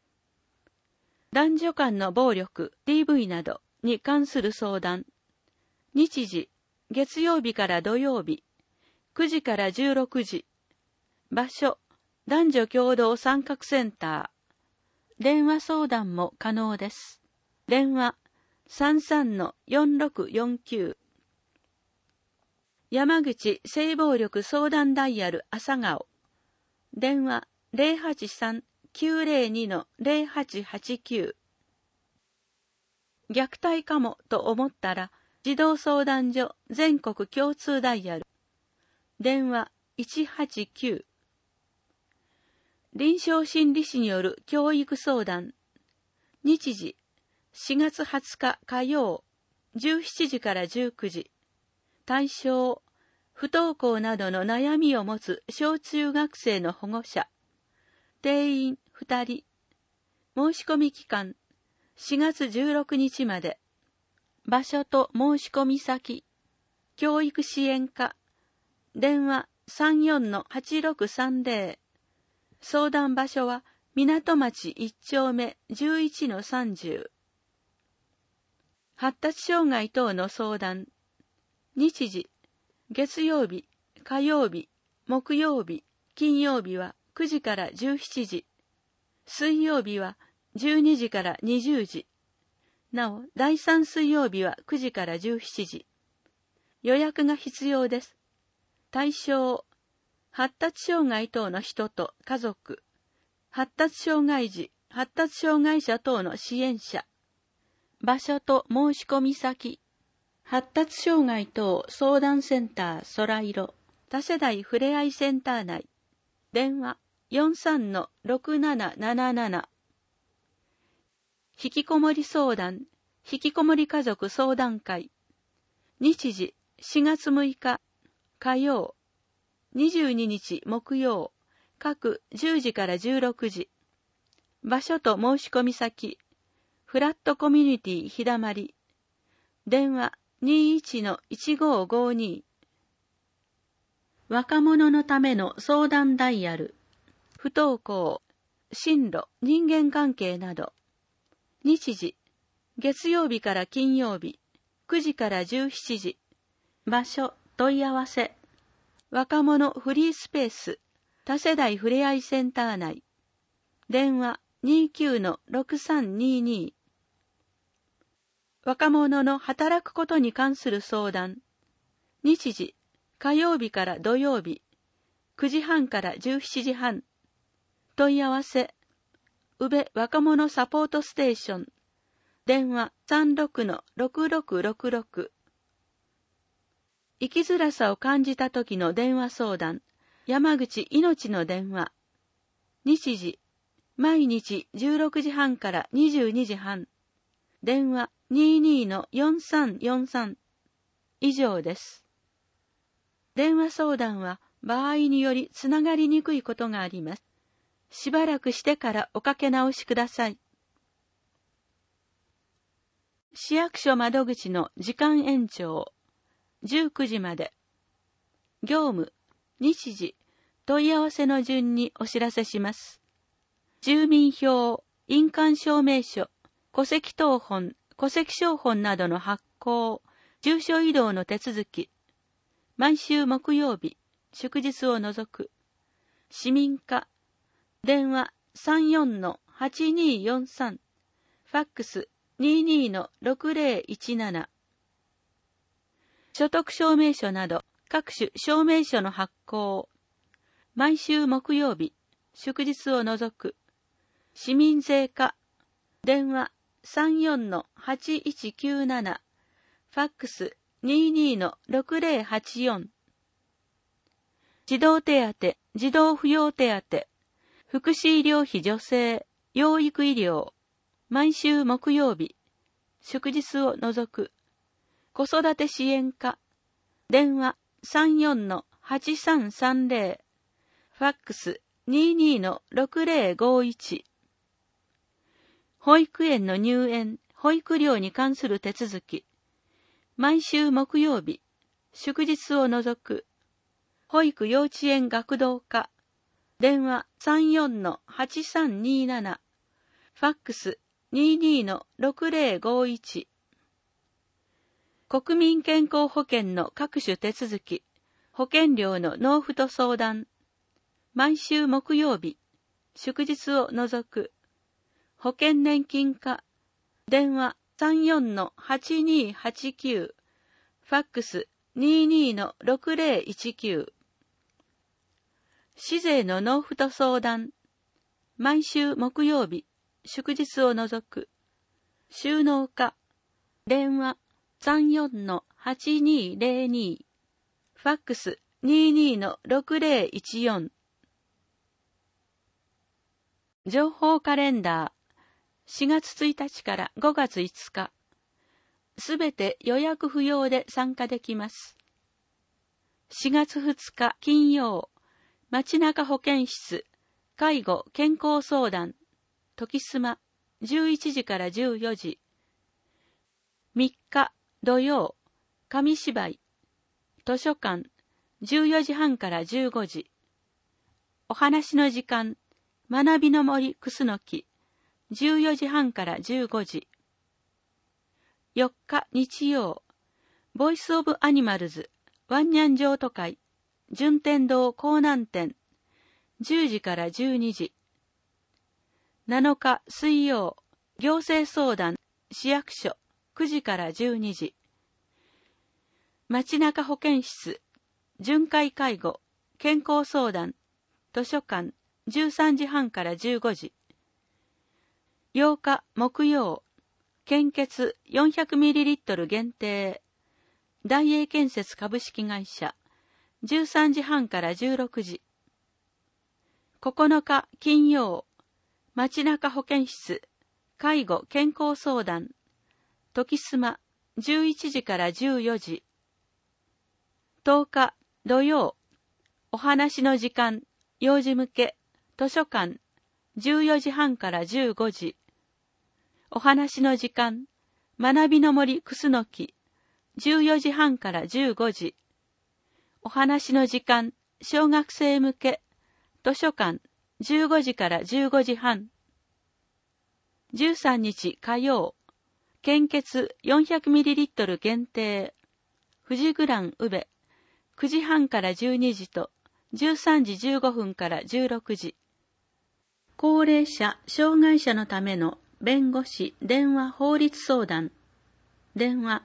男女間の暴力、DV などに関する相談。日時、月曜日から土曜日、 9時から16時。場所、男女共同参画センター。電話相談も可能です。電話 33-4649。山口性暴力相談ダイヤル朝顔。電話 083-902-0889。虐待かもと思ったら、児童相談所全国共通ダイヤル。電話189。臨床心理士による教育相談。日時、4月20日火曜、17時から19時。対象、不登校などの悩みを持つ小中学生の保護者。定員2人。申し込み期間、4月16日まで。場所と申し込み先。教育支援課。電話 34-8630。相談場所は港町1丁目 11-30。発達障害等の相談。日時、月曜日、火曜日、木曜日、金曜日は9時から17時。水曜日は12時から20時。なお、第3水曜日は9時から17時。予約が必要です。対象、発達障害等の人と家族、発達障害児、発達障害者等の支援者。場所と申し込み先。発達障害等相談センター空色、多世代ふれあいセンター内。電話 43-6777。引きこもり相談、引きこもり家族相談会。日時、4月6日、火曜、22日木曜、各10時から16時。場所と申し込み先、フラットコミュニティひだまり。電話 21-1552。若者のための相談ダイヤル。不登校、進路、人間関係など。日時、月曜日から金曜日、9時から17時。場所、問い合わせ。若者フリースペース、多世代ふれあいセンター内。電話 29-6322。若者の働くことに関する相談。日時、火曜日から土曜日、9時半から17時半。問い合わせ、宇部若者サポートステーション。電話 36-6666。生きづらさを感じた時の電話相談。山口いのちの電話。日時、毎日16時半から22時半。電話 22-4343。以上です。電話相談は場合によりつながりにくいことがあります。しばらくしてからおかけ直しください。市役所窓口の時間延長。19時まで。業務、日時、問い合わせの順にお知らせします。住民票、印鑑証明書、戸籍謄本、戸籍抄本などの発行、住所移動の手続き。毎週木曜日、祝日を除く。市民課、電話 34-8243。ファックス 22-6017。所得証明書など各種証明書の発行。毎週木曜日、祝日を除く。市民税課。電話 34-8197。ファックス 22-6084。児童手当、児童扶養手当、福祉医療費助成、養育医療。毎週木曜日、祝日を除く。子育て支援課。電話 34-8330。ファックス 22-6051。保育園の入園、保育料に関する手続き。毎週木曜日、祝日を除く。保育幼稚園学童課。電話 34-8327。ファックス 22-6051。国民健康保険の各種手続き。 保険料の納付と相談。毎週木曜日、祝日を除く。保険年金課。電話34-8289。ファックス22-6019。市税の納付と相談。毎週木曜日、祝日を除く。収納課。電話34-8202。ファックス22-6014。情報カレンダー。4月1日から5月5日。すべて予約不要で参加できます。4月2日金曜。街中保健室。介護健康相談。時スマ。11時から14時。3日土曜。紙芝居。図書館。14時半から15時。お話の時間。学びの森クスノキ。14時半から15時。4日日曜。ボイスオブアニマルズ。ワンニャン譲渡会。順天堂江南店。10時から12時。7日水曜。行政相談。市役所。9時から12時。街中保健室。巡回介護。健康相談。図書館。13時半から15時。8日木曜。献血 400ml 限定。大英建設株式会社。13時半から16時。9日金曜。街中保健室。介護健康相談。時スマ。11時から14時。10日土曜。お話の時間。幼児向け。図書館。14時半から15時。お話の時間。学びの森クスノキ。14時半から15時。お話の時間。小学生向け。図書館。15時から15時半。13日火曜。献血 400ml 限定。富士グラン宇部。9時半から12時と13時15分から16時。高齢者、障害者のための弁護士電話法律相談。電話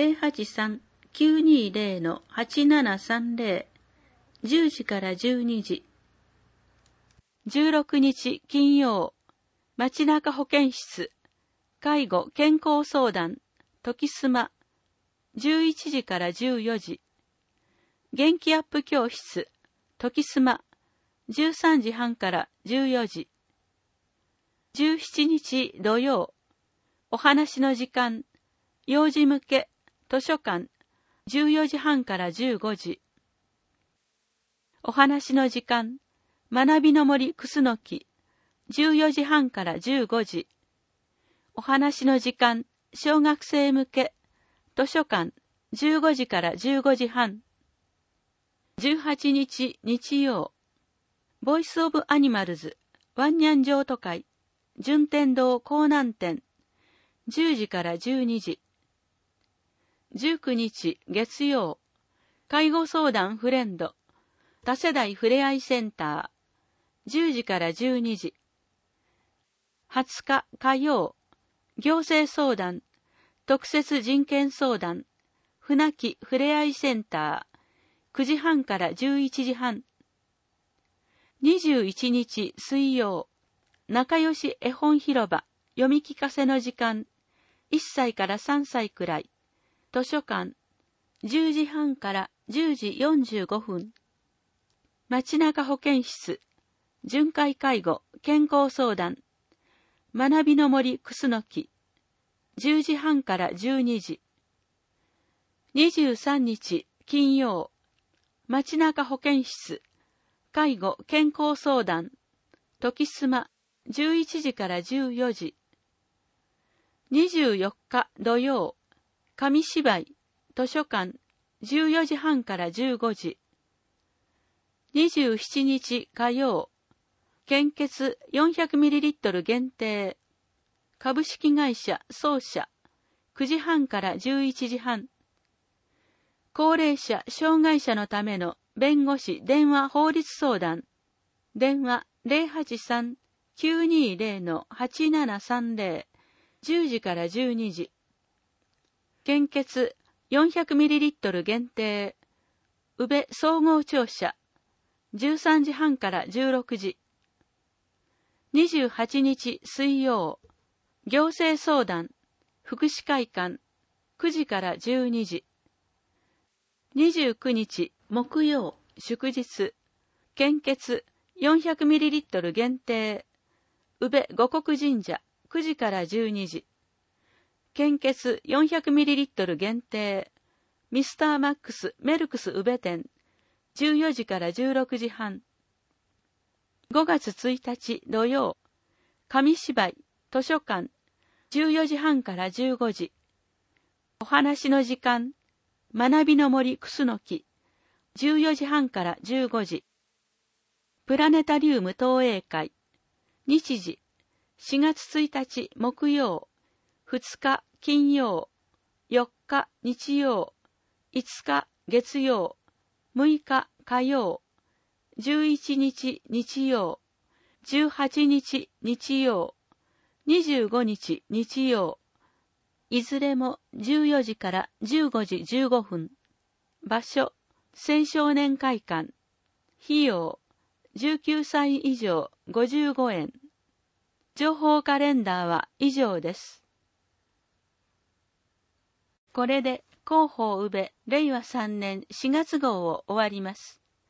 083-920-8730。10時から12時。16日金曜。街中保健室。介護健康相談。時スマ。11時から14時。元気アップ教室。時スマ。13時半から14時。17日土曜。お話の時間。幼児向け。図書館。14時半から15時。お話の時間。学びの森クスノキ。14時半から15時。お話の時間。小学生向け。図書館。15時から15時半。18日日曜。ボイスオブアニマルズ。ワンニャン譲渡会。順天堂江南店。10時から12時。19日月曜。介護相談フレンド。多世代ふれあいセンター。10時から12時。20日火曜。行政相談。特設人権相談。船木ふれあいセンター。9時半から11時半。21日水曜。仲良し絵本広場。読み聞かせの時間。1歳から3歳くらい。図書館。10時半から10時45分。街中保健室。巡回介護健康相談。学びの森クスノキ。10時半から12時。23日金曜。街中保健室。介護健康相談。時スマ。11時から14時。24日土曜。紙芝居。図書館。14時半から15時。27日火曜。献血 400ml 限定。株式会社総社。9時半から11時半。高齢者、障害者のための弁護士電話法律相談。電話 083-920-8730、10時から12時。献血 400ml 限定。宇部総合庁舎。13時半から16時。28日水曜、行政相談、福祉会館、9時から12時。29日木曜、祝日、献血 400ml 限定。宇部護国神社、9時から12時。献血 400ml 限定。ミスターマックスメルクス宇部店、14時から16時半。5月1日土曜、紙芝居、図書館、14時半から15時。お話の時間、学びの森クスノキ、14時半から15時。プラネタリウム投影会、日時、4月1日木曜、2日金曜、4日日曜、5日月曜、6日火曜、11日日曜、18日日曜、25日日曜、いずれも14時から15時15分。場所、青少年会館。費用、19歳以上55円。情報カレンダーは以上です。これで広報宇部令和3年4月号を終わります。